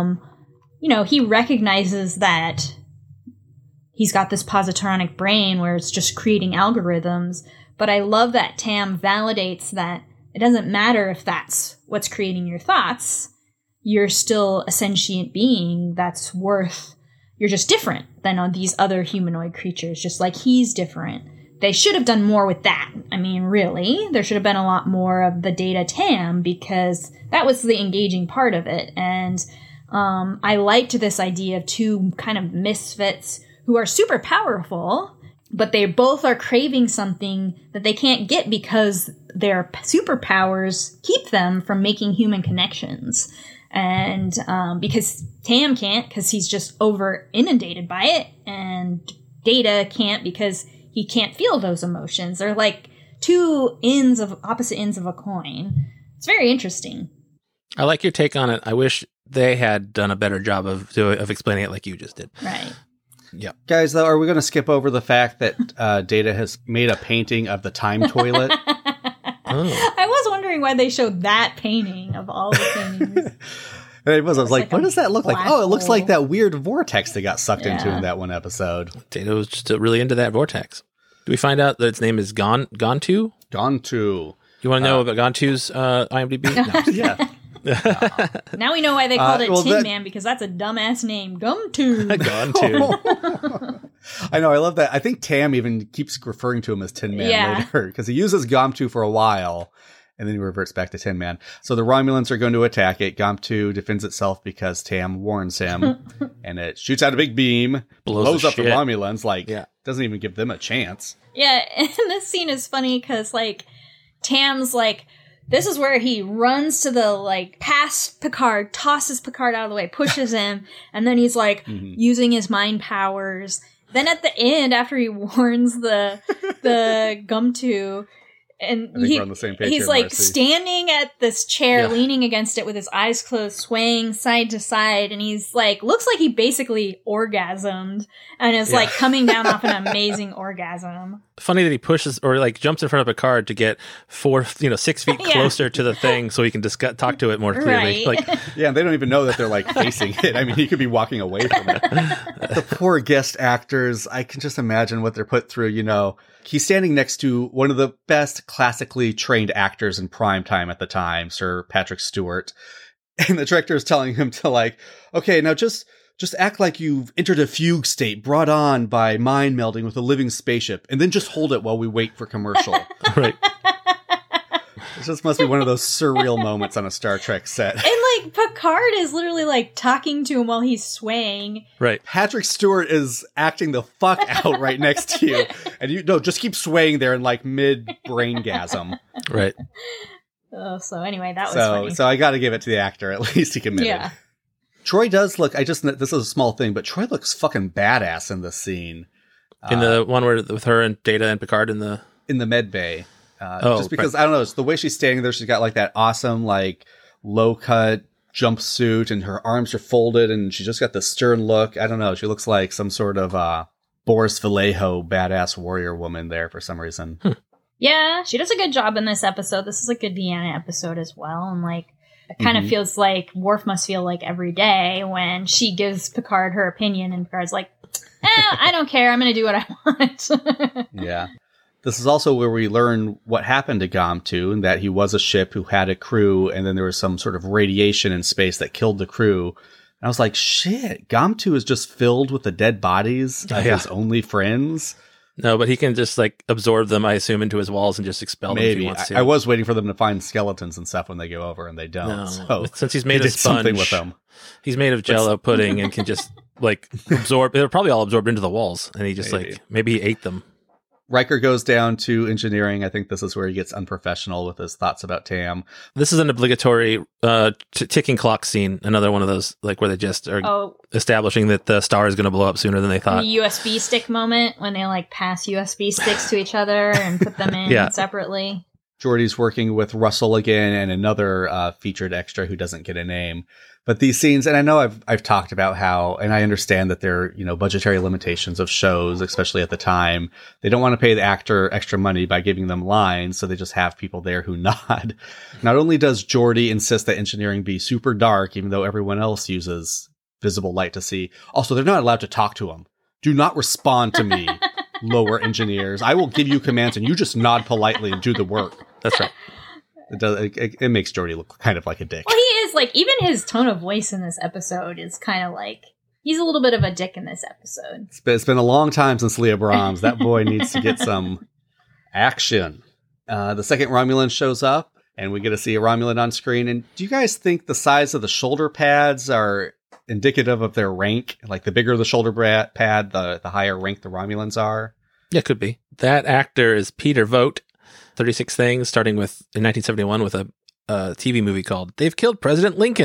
he recognizes that he's got this positronic brain where it's just creating algorithms. But I love that Tam validates that it doesn't matter if that's what's creating your thoughts. You're still a sentient being that's you're just different than these other humanoid creatures, just like he's different. They should have done more with that. I mean, really, there should have been a lot more of the Data Tam, because that was the engaging part of it. And I liked this idea of two kind of misfits who are super powerful, but they both are craving something that they can't get because their superpowers keep them from making human connections. And because Tam can't, because he's just over inundated by it, and Data can't because he can't feel those emotions. They're like two opposite ends of a coin. It's very interesting. I like your take on it. I wish they had done a better job of explaining it like you just did. Right. Yeah. Guys, though, are we going to skip over the fact that Data has made a painting of the time toilet? I was wondering why they showed that painting of all the things. I was like, what does that look like? Oh, it looks hole. like that weird vortex they got sucked into in that one episode. Data was just really into that vortex. Do we find out that its name is Gontu? Gontu. You want to know about Gontu's IMDb? No. Yeah. Now we know why they called it Tin Man, because that's a dumbass name. Gumtube. Gontu. I know, I love that. I think Tam even keeps referring to him as Tin Man later, because he uses Gomtu for a while, and then he reverts back to Tin Man. So the Romulans are going to attack it. Gomtu defends itself because Tam warns him, and it shoots out a big beam, blows up the Romulans, doesn't even give them a chance. Yeah, and this scene is funny because, Tam's this is where he runs to the, past Picard, tosses Picard out of the way, pushes him, and then he's, using his mind powers. Then at the end, after he warns the Gumtu, and we're on the same page he's here, Marcy. Standing at this chair, leaning against it with his eyes closed, swaying side to side, and he's looks like he basically orgasmed, and is coming down off an amazing orgasm. Funny that he pushes or jumps in front of Picard to get 6 feet closer to the thing so he can talk to it more clearly. Right. Yeah, and they don't even know that they're facing it. I mean, he could be walking away from it. The poor guest actors, I can just imagine what they're put through, He's standing next to one of the best classically trained actors in prime time at the time, Sir Patrick Stewart. And the director is telling him to okay, now just act like you've entered a fugue state brought on by mind melding with a living spaceship, and then just hold it while we wait for commercial. Right. It just must be one of those surreal moments on a Star Trek set. And Picard is literally talking to him while he's swaying. Right. Patrick Stewart is acting the fuck out right next to you. And just keep swaying there in mid braingasm. Right. So anyway, that was funny. So I got to give it to the actor. At least he committed. Yeah. Troy does look, this is a small thing, but Troy looks fucking badass in this scene. In the one where with her and Data and Picard in the med bay. Just because, I don't know, it's the way she's standing there, she's got like that awesome, like low cut jumpsuit and her arms are folded and she just got the stern look. I don't know. She looks like some sort of Boris Vallejo badass warrior woman there for some reason. Yeah, she does a good job in this episode. This is a good Deanna episode as well. And like, it kind of feels like Worf must feel like every day when she gives Picard her opinion and Picard's like, I don't care. I'm going to do what I want. Yeah. This is also where we learn what happened to Gom2 and that he was a ship who had a crew and then there was some sort of radiation in space that killed the crew. And I was like, shit, Gom2 is just filled with the dead bodies of his only friends. No, but he can just like absorb them, I assume, into his walls and just expel them if he wants to. I was waiting for them to find skeletons and stuff when they go over and they don't. No. So since he's made of sponge, something with them. He's made of Jell-O pudding and can just like absorb. They're probably all absorbed into the walls, and he just maybe he ate them. Riker goes down to engineering. I think this is where he gets unprofessional with his thoughts about Tam. This is an obligatory ticking clock scene. Another one of those like where they just are establishing that the star is going to blow up sooner than they thought. The USB stick moment when they like pass USB sticks to each other and put them in separately. Geordi's working with Russell again and another featured extra who doesn't get a name. But these scenes, and I know I've talked about how, and I understand that there are, budgetary limitations of shows, especially at the time. They don't want to pay the actor extra money by giving them lines, so they just have people there who nod. Not only does Geordi insist that engineering be super dark, even though everyone else uses visible light to see, also they're not allowed to talk to him. Do not respond to me, lower engineers. I will give you commands and you just nod politely and do the work. That's right. It makes Geordi look kind of like a dick. Well, he is like, even his tone of voice in this episode is kind of like, he's a little bit of a dick in this episode. It's been a long time since Leah Brahms. That boy needs to get some action. The second Romulan shows up and we get to see a Romulan on screen. And do you guys think the size of the shoulder pads are indicative of their rank? Like the bigger the shoulder pad, the higher rank the Romulans are? Yeah, could be. That actor is Peter Vogt. 36 Things, starting with in 1971 with a TV movie called "They've Killed President Lincoln!" !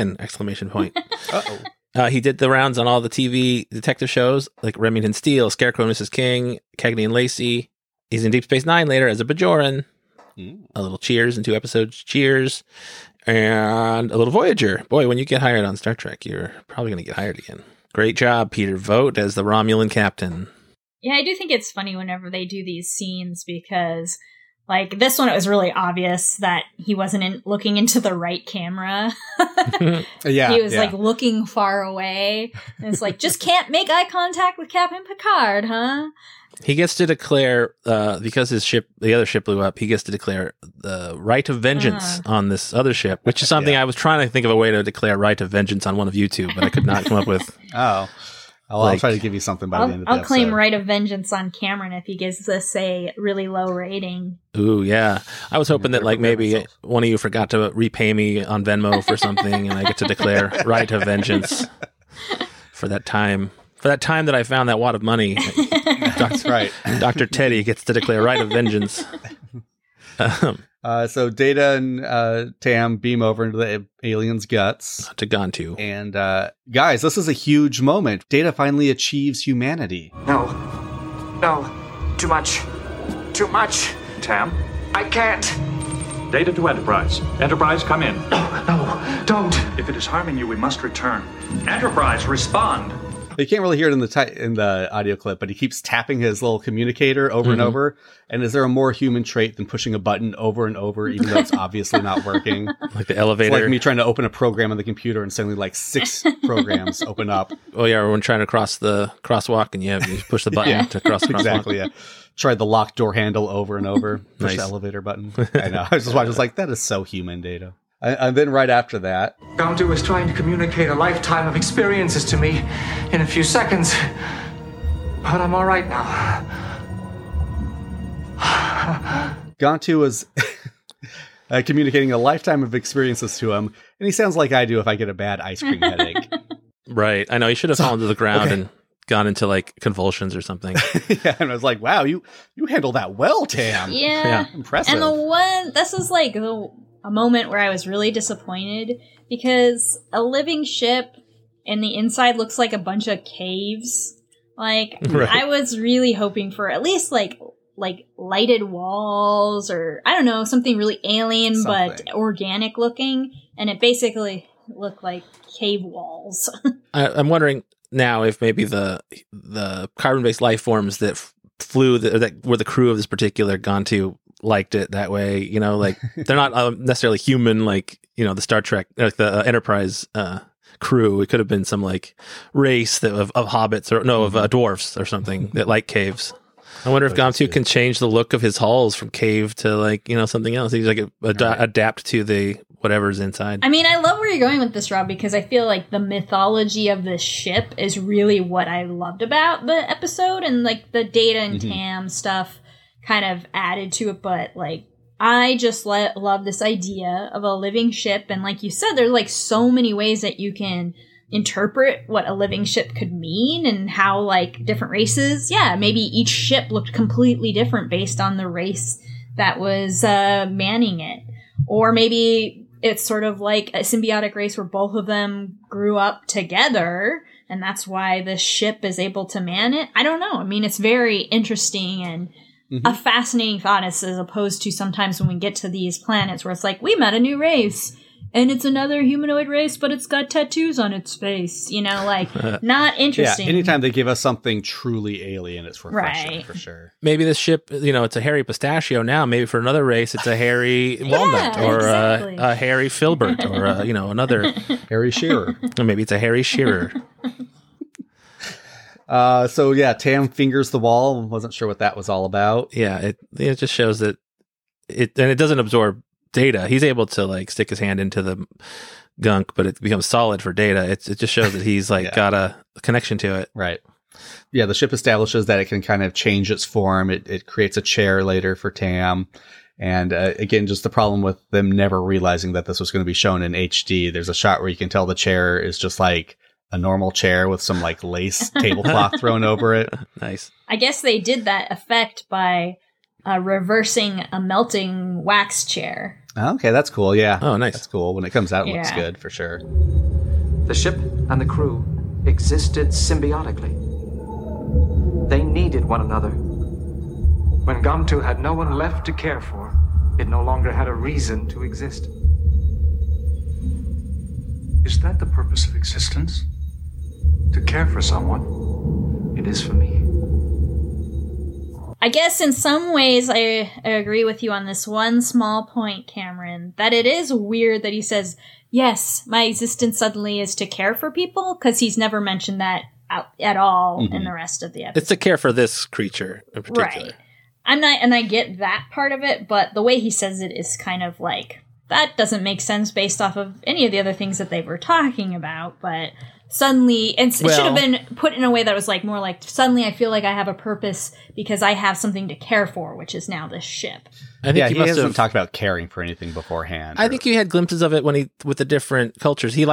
He did the rounds on all the TV detective shows like Remington Steele, Scarecrow and Mrs. King, Cagney and Lacey. He's in Deep Space Nine later as a Bajoran. A little Cheers in 2 episodes, Cheers, and a little Voyager. Boy, when you get hired on Star Trek, you're probably going to get hired again. Great job, Peter Vogt, as the Romulan captain. Yeah, I do think it's funny whenever they do these scenes because, like, this one, it was really obvious that he wasn't looking into the right camera. He was, like, looking far away. And it's like, just can't make eye contact with Captain Picard, huh? He gets to declare, because the other ship blew up, he gets to declare the right of vengeance on this other ship, which is something I was trying to think of a way to declare right of vengeance on one of you two, but I could not come up with. I'll try to give you something by the end of the episode. I'll claim right of vengeance on Cameron if he gives this a really low rating. Ooh, yeah. I was hoping that like maybe one of you forgot to repay me on Venmo for something and I get to declare right of vengeance for that time. For that time that I found that wad of money. That's right. Dr. Teddy gets to declare right of vengeance. So Data and Tam beam over into the alien's guts. To Gom2. And guys, this is a huge moment. Data finally achieves humanity. No. Too much. Tam? I can't. Data to Enterprise. Enterprise, come in. No, don't. If it is harming you, we must return. Enterprise, respond. You can't really hear it in the audio clip, but he keeps tapping his little communicator over and over. And is there a more human trait than pushing a button over and over, even though it's obviously not working? Like the elevator. It's like me trying to open a program on the computer and suddenly like 6 programs open up. Oh yeah, or when trying to cross the crosswalk and you push the button to cross the crosswalk. Exactly, yeah. Tried the locked door handle over and over. Push the elevator button. I know. I was just watching. I was like, that is so human, Data. And then right after that, Gom2 was trying to communicate a lifetime of experiences to me in a few seconds. But I'm all right now. Gom2 was communicating a lifetime of experiences to him, and he sounds like I do if I get a bad ice cream headache. Right. I know. He should have fallen to the ground and gone into like convulsions or something. Yeah, and I was like, wow, you handled that well, Tam. Yeah. Impressive. And this is like a moment where I was really disappointed because a living ship and the inside looks like a bunch of caves. Like, Right. I was really hoping for at least like lighted walls or I don't know, something really alien but organic looking, and it basically looked like cave walls. I'm wondering now if maybe the carbon-based life forms that flew that were the crew of this particular Gantu liked it that way. You know, like they're not necessarily human, like, you know, the Star Trek, like the Enterprise crew. It could have been some like race of hobbits or of dwarfs or something that like caves. I wonder if Gantu can change the look of his halls from cave to like, you know, something else. He's like adapt to the whatever's inside. I mean, I love where you're going with this, Rob, because I feel like the mythology of this ship is really what I loved about the episode, and like the Data and Tam stuff kind of added to it. But like, I just love this idea of a living ship, and like you said, there's like so many ways that you can interpret what a living ship could mean, and how like different races, maybe each ship looked completely different based on the race that was manning it. Or maybe it's sort of like a symbiotic race where both of them grew up together, and that's why the ship is able to man it. I don't know. I mean, it's very interesting and a fascinating thought, as opposed to sometimes when we get to these planets where it's like, we met a new race, and it's another humanoid race, but it's got tattoos on its face. You know, like, not interesting. Yeah, anytime they give us something truly alien, it's refreshing, for sure. Maybe this ship, you know, it's a hairy pistachio now. Maybe for another race, it's a hairy walnut or a hairy filbert or, you know, another hairy shearer. Or maybe it's a hairy shearer. So yeah, Tam fingers the wall. Wasn't sure what that was all about. Yeah, it just shows that it doesn't absorb Data. He's able to like stick his hand into the gunk, but it becomes solid for Data. It just shows that he's like got a connection to it. Right. Yeah, the ship establishes that it can kind of change its form. It creates a chair later for Tam. And again, just the problem with them never realizing that this was going to be shown in HD. There's a shot where you can tell the chair is just like a normal chair with some like lace tablecloth thrown over it. Nice. I guess they did that effect by reversing a melting wax chair. Okay, that's cool. Yeah. Oh, nice. That's cool. When it comes out, it looks good for sure. The ship and the crew existed symbiotically. They needed one another. When Gantu had no one left to care for, it no longer had a reason to exist. Is that the purpose of existence? To care for someone? It is for me. I guess in some ways I agree with you on this one small point, Cameron, that it is weird that he says, yes, my existence suddenly is to care for people, because he's never mentioned that at all in the rest of the episode. It's to care for this creature in particular. Right. And I get that part of it, but the way he says it is kind of like, that doesn't make sense based off of any of the other things that they were talking about, but suddenly it should have been put in a way that was like more like, suddenly I feel like I have a purpose because I have something to care for, which is now this ship. I think he hasn't talked about caring for anything beforehand. I think you had glimpses of it when with the different cultures. He's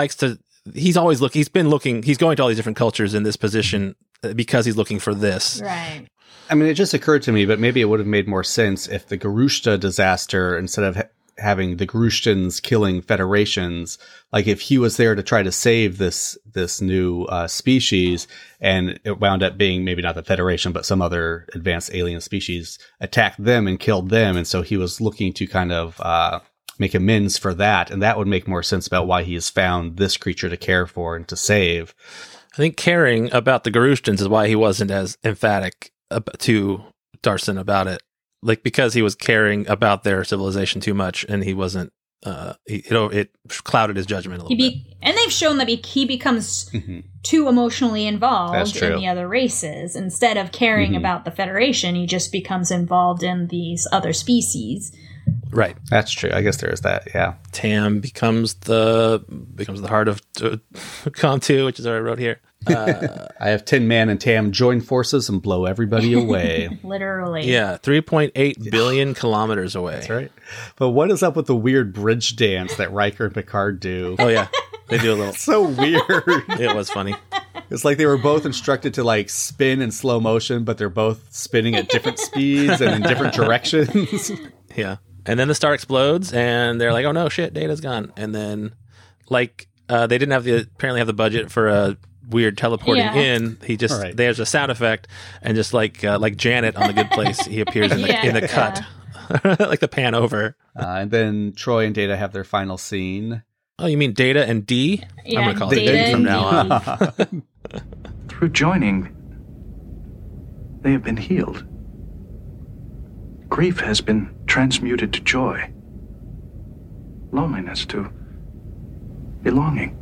been looking, he's going to all these different cultures in this position because he's looking for this. Right. I mean, it just occurred to me, but maybe it would have made more sense if the Garushta disaster, instead of having the Garushtans killing Federations, like if he was there to try to save this new species, and it wound up being maybe not the Federation, but some other advanced alien species attacked them and killed them. And so he was looking to kind of make amends for that. And that would make more sense about why he has found this creature to care for and to save. I think caring about the Garushtans is why he wasn't as emphatic to Darson about it. Like, because he was caring about their civilization too much, and he wasn't, it clouded his judgment a little bit. And they've shown that he becomes too emotionally involved in the other races. Instead of caring about the Federation, he just becomes involved in these other species. Right. That's true. I guess there is that, yeah. Tam becomes the heart of Gantu, which is what I wrote here. I have Tin Man and Tam join forces and blow everybody away. Literally. Yeah, 3.8 billion kilometers away. That's right. But what is up with the weird bridge dance that Riker and Picard do? Oh, yeah. They do a little. So weird. It was funny. It's like they were both instructed to like spin in slow motion, but they're both spinning at different speeds and in different directions. Yeah. And then the star explodes, and they're like, "Oh no, shit, Data's gone." And then, like, they didn't apparently have the budget for a weird teleporting in. He just there's a sound effect, and just like Janet on The Good Place, he appears in the cut, like the pan over. And then Troy and Data have their final scene. Oh, you mean Data and D? Yeah, I'm gonna call Data it D from now on. Through joining, they have been healed. Grief has been transmuted to joy. Loneliness to belonging.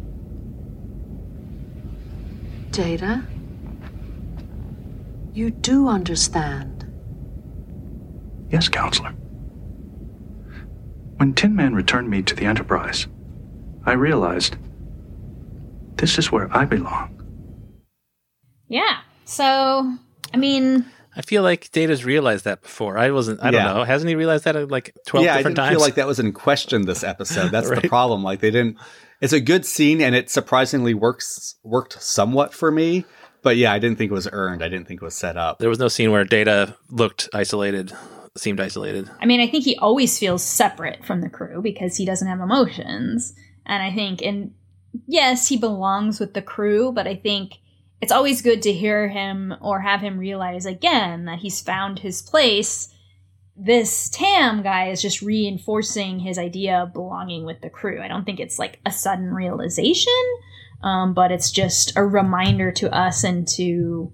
Data, you do understand. Yes, Counselor. When Tin Man returned me to the Enterprise, I realized this is where I belong. Yeah. So, I mean, I feel like Data's realized that before. I don't know. Hasn't he realized that like 12 different times? I feel like that was in question this episode. That's the problem. Like they didn't. It's a good scene, and it surprisingly worked somewhat for me. But yeah, I didn't think it was earned. I didn't think it was set up. There was no scene where Data seemed isolated. I mean, I think he always feels separate from the crew because he doesn't have emotions. And I think, yes, he belongs with the crew, but I think it's always good to hear him or have him realize again that he's found his place. This Tam guy is just reinforcing his idea of belonging with the crew. I don't think it's like a sudden realization, but it's just a reminder to us and to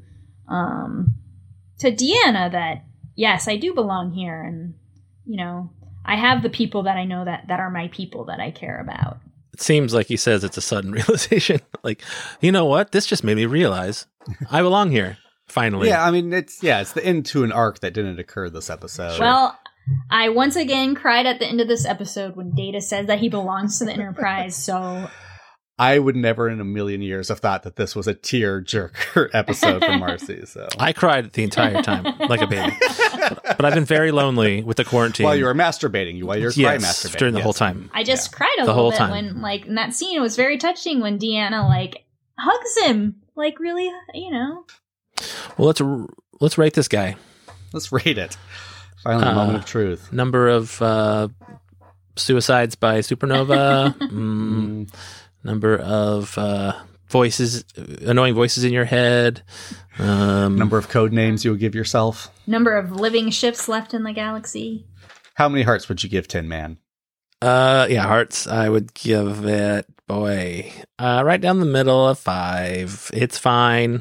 Deanna that, yes, I do belong here. And, you know, I have the people that I know that are my people that I care about. It seems like he says it's a sudden realization. Like, you know what? This just made me realize I belong here. Finally. Yeah, I mean, it's the end to an arc that didn't occur this episode. Well, I once again cried at the end of this episode when Data says that he belongs to the Enterprise, so... I would never in a million years have thought that this was a tear-jerker episode for Marcy. So I cried the entire time, like a baby. But I've been very lonely with the quarantine. While you were masturbating, while you were cry masturbating. During the whole time. I just cried a little bit when, like, in that scene, it was very touching when Deanna, like, hugs him. Like, really, you know... Well, let's rate this guy. Let's rate it. Finally, a moment of truth. Number of suicides by supernova. Number of annoying voices in your head. Number of code names you would give yourself. Number of living ships left in the galaxy. How many hearts would you give Tin Man? Hearts. I would give it, right down the middle of 5. It's fine.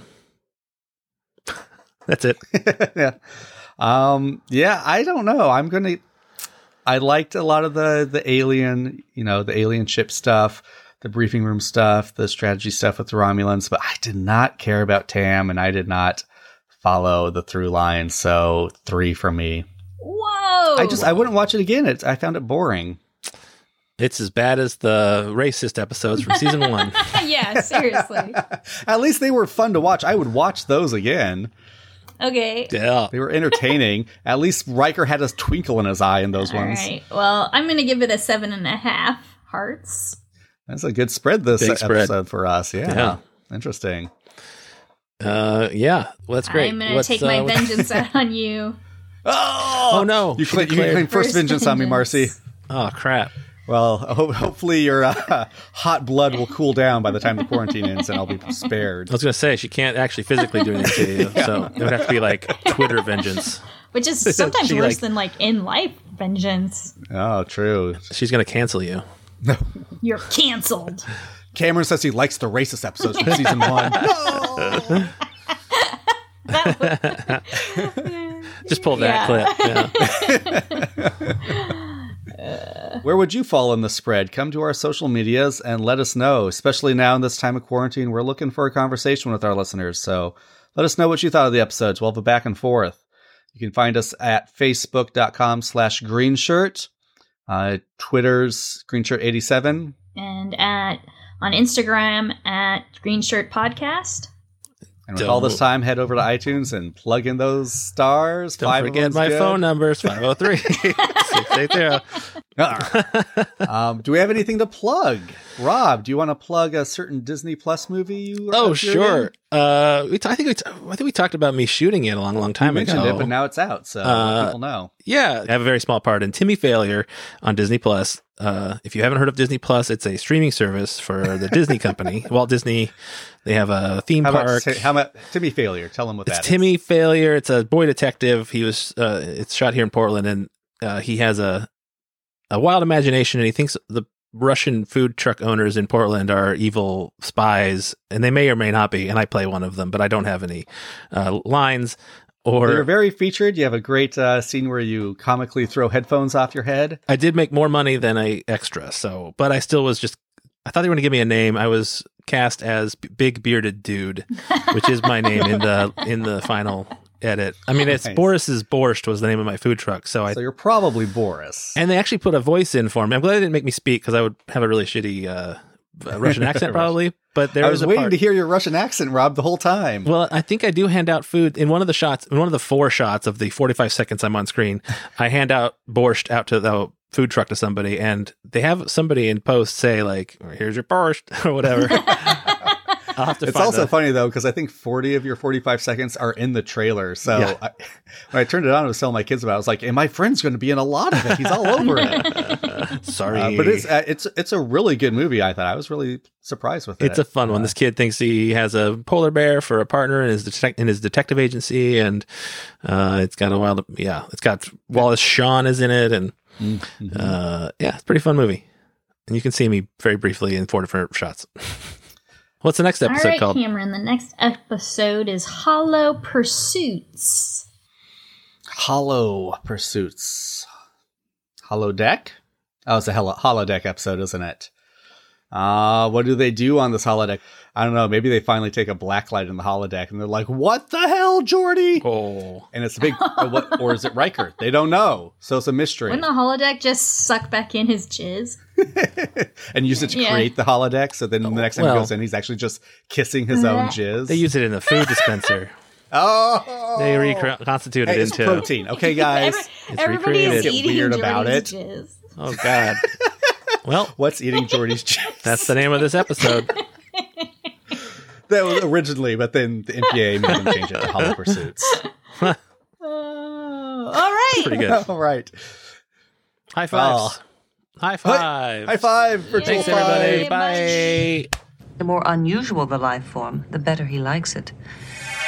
That's it. Yeah. I don't know. I liked a lot of the alien, the alien ship stuff, the briefing room stuff, the strategy stuff with the Romulans, but I did not care about Tam, and I did not follow the through line. So 3 from me. Whoa! I wouldn't watch it again. I found it boring. It's as bad as the racist episodes from season 1. Yeah, seriously. At least they were fun to watch. I would watch those again. Okay. Yeah. They were entertaining. At least Riker had a twinkle in his eye in those ones. All right. Well, I'm going to give it a 7.5 hearts. That's a good spread this episode for us. Yeah. Interesting. Yeah. Well, that's great. I'm going to take my vengeance out on you. Oh no. You claim first vengeance on me, Marcy. Oh, crap. Well, hopefully your hot blood will cool down by the time the quarantine ends, and I'll be spared. I was going to say, she can't actually physically do anything to you, so it would have to be like Twitter vengeance. Which is sometimes worse than like in-life vengeance. Oh, true. She's going to cancel you. You're canceled. Cameron says he likes the racist episodes from season 1. No! Just pull that clip. Yeah. Where would you fall in the spread? Come to our social medias and let us know. Especially now in this time of quarantine, we're looking for a conversation with our listeners. So let us know what you thought of the episodes. We'll have a back and forth. You can find us at facebook.com/greenshirt, Twitter's greenshirt87, and on Instagram at Greenshirt Podcast. And with all this time, head over to iTunes and plug in those stars. Don't forget my phone numbers, 503-680. Do we have anything to plug? Rob, do you want to plug a certain Disney Plus movie you Oh, sure. I think we talked about me shooting it a long time ago. Mentioned it, but now it's out, so let people know. Yeah, I have a very small part in Timmy Failure on Disney Plus. If you haven't heard of Disney Plus, it's a streaming service for the Disney company, Walt Disney. They have a theme park. How about Timmy Failure? Tell them what that is. It's Timmy Failure. It's a boy detective. It's shot here in Portland, and he has a wild imagination, and he thinks the Russian food truck owners in Portland are evil spies, and they may or may not be, and I play one of them, but I don't have any lines. You're very featured. You have a great scene where you comically throw headphones off your head. I did make more money than I extra, but I still was I thought they were going to give me a name. I was cast as Big Bearded Dude, which is my name in the final edit. I mean, it's Boris's Borscht was the name of my food truck. So you're probably Boris. And they actually put a voice in for me. I'm glad they didn't make me speak because I would have a really shitty Russian accent probably. But I was waiting to hear your Russian accent, Rob, the whole time. Well, I think I do hand out food in one of the shots, in one of the 4 shots of the 45 seconds I'm on screen. I hand out borscht out to the food truck to somebody, and they have somebody in post say like, "Here's your borscht" or whatever. I'll have to it's also funny though, because I think 40 of your 45 seconds are in the trailer. So when I turned it on, I was telling my kids about it. I was like, and my friend's going to be in a lot of it. He's all over it. Sorry. But it's a really good movie, I thought. I was really surprised with it. It's a fun one. This kid thinks he has a polar bear for a partner in his detective agency, and it's got it's got Wallace Shawn is in it, and it's a pretty fun movie. And you can see me very briefly in 4 different shots. What's the next episode called? Cameron, the next episode is Hollow Pursuits. Hollow Pursuits. Holodeck? Oh, it's a holodeck episode, isn't it? What do they do on this holodeck? I don't know. Maybe they finally take a black light in the holodeck and they're like, "What the hell, Geordi?" Oh. And it's a big, or is it Riker? They don't know. So it's a mystery. Wouldn't the holodeck just suck back in his jizz? And use it to create the holodeck, so then the next time he goes in, he's actually just kissing his own jizz. They use it in the food dispenser. They reconstitute it into protein. Okay, guys, everybody is get eating weird Geordi's about it. Jizz. Oh God! Well, what's eating Geordi's jizz? That's the name of this episode. That was originally, but then the NPA made them change it to Hollow Pursuits. All right, pretty good. All right, high fives. High five. High five for Thanks, everybody. Bye. The more unusual the life form, the better he likes it.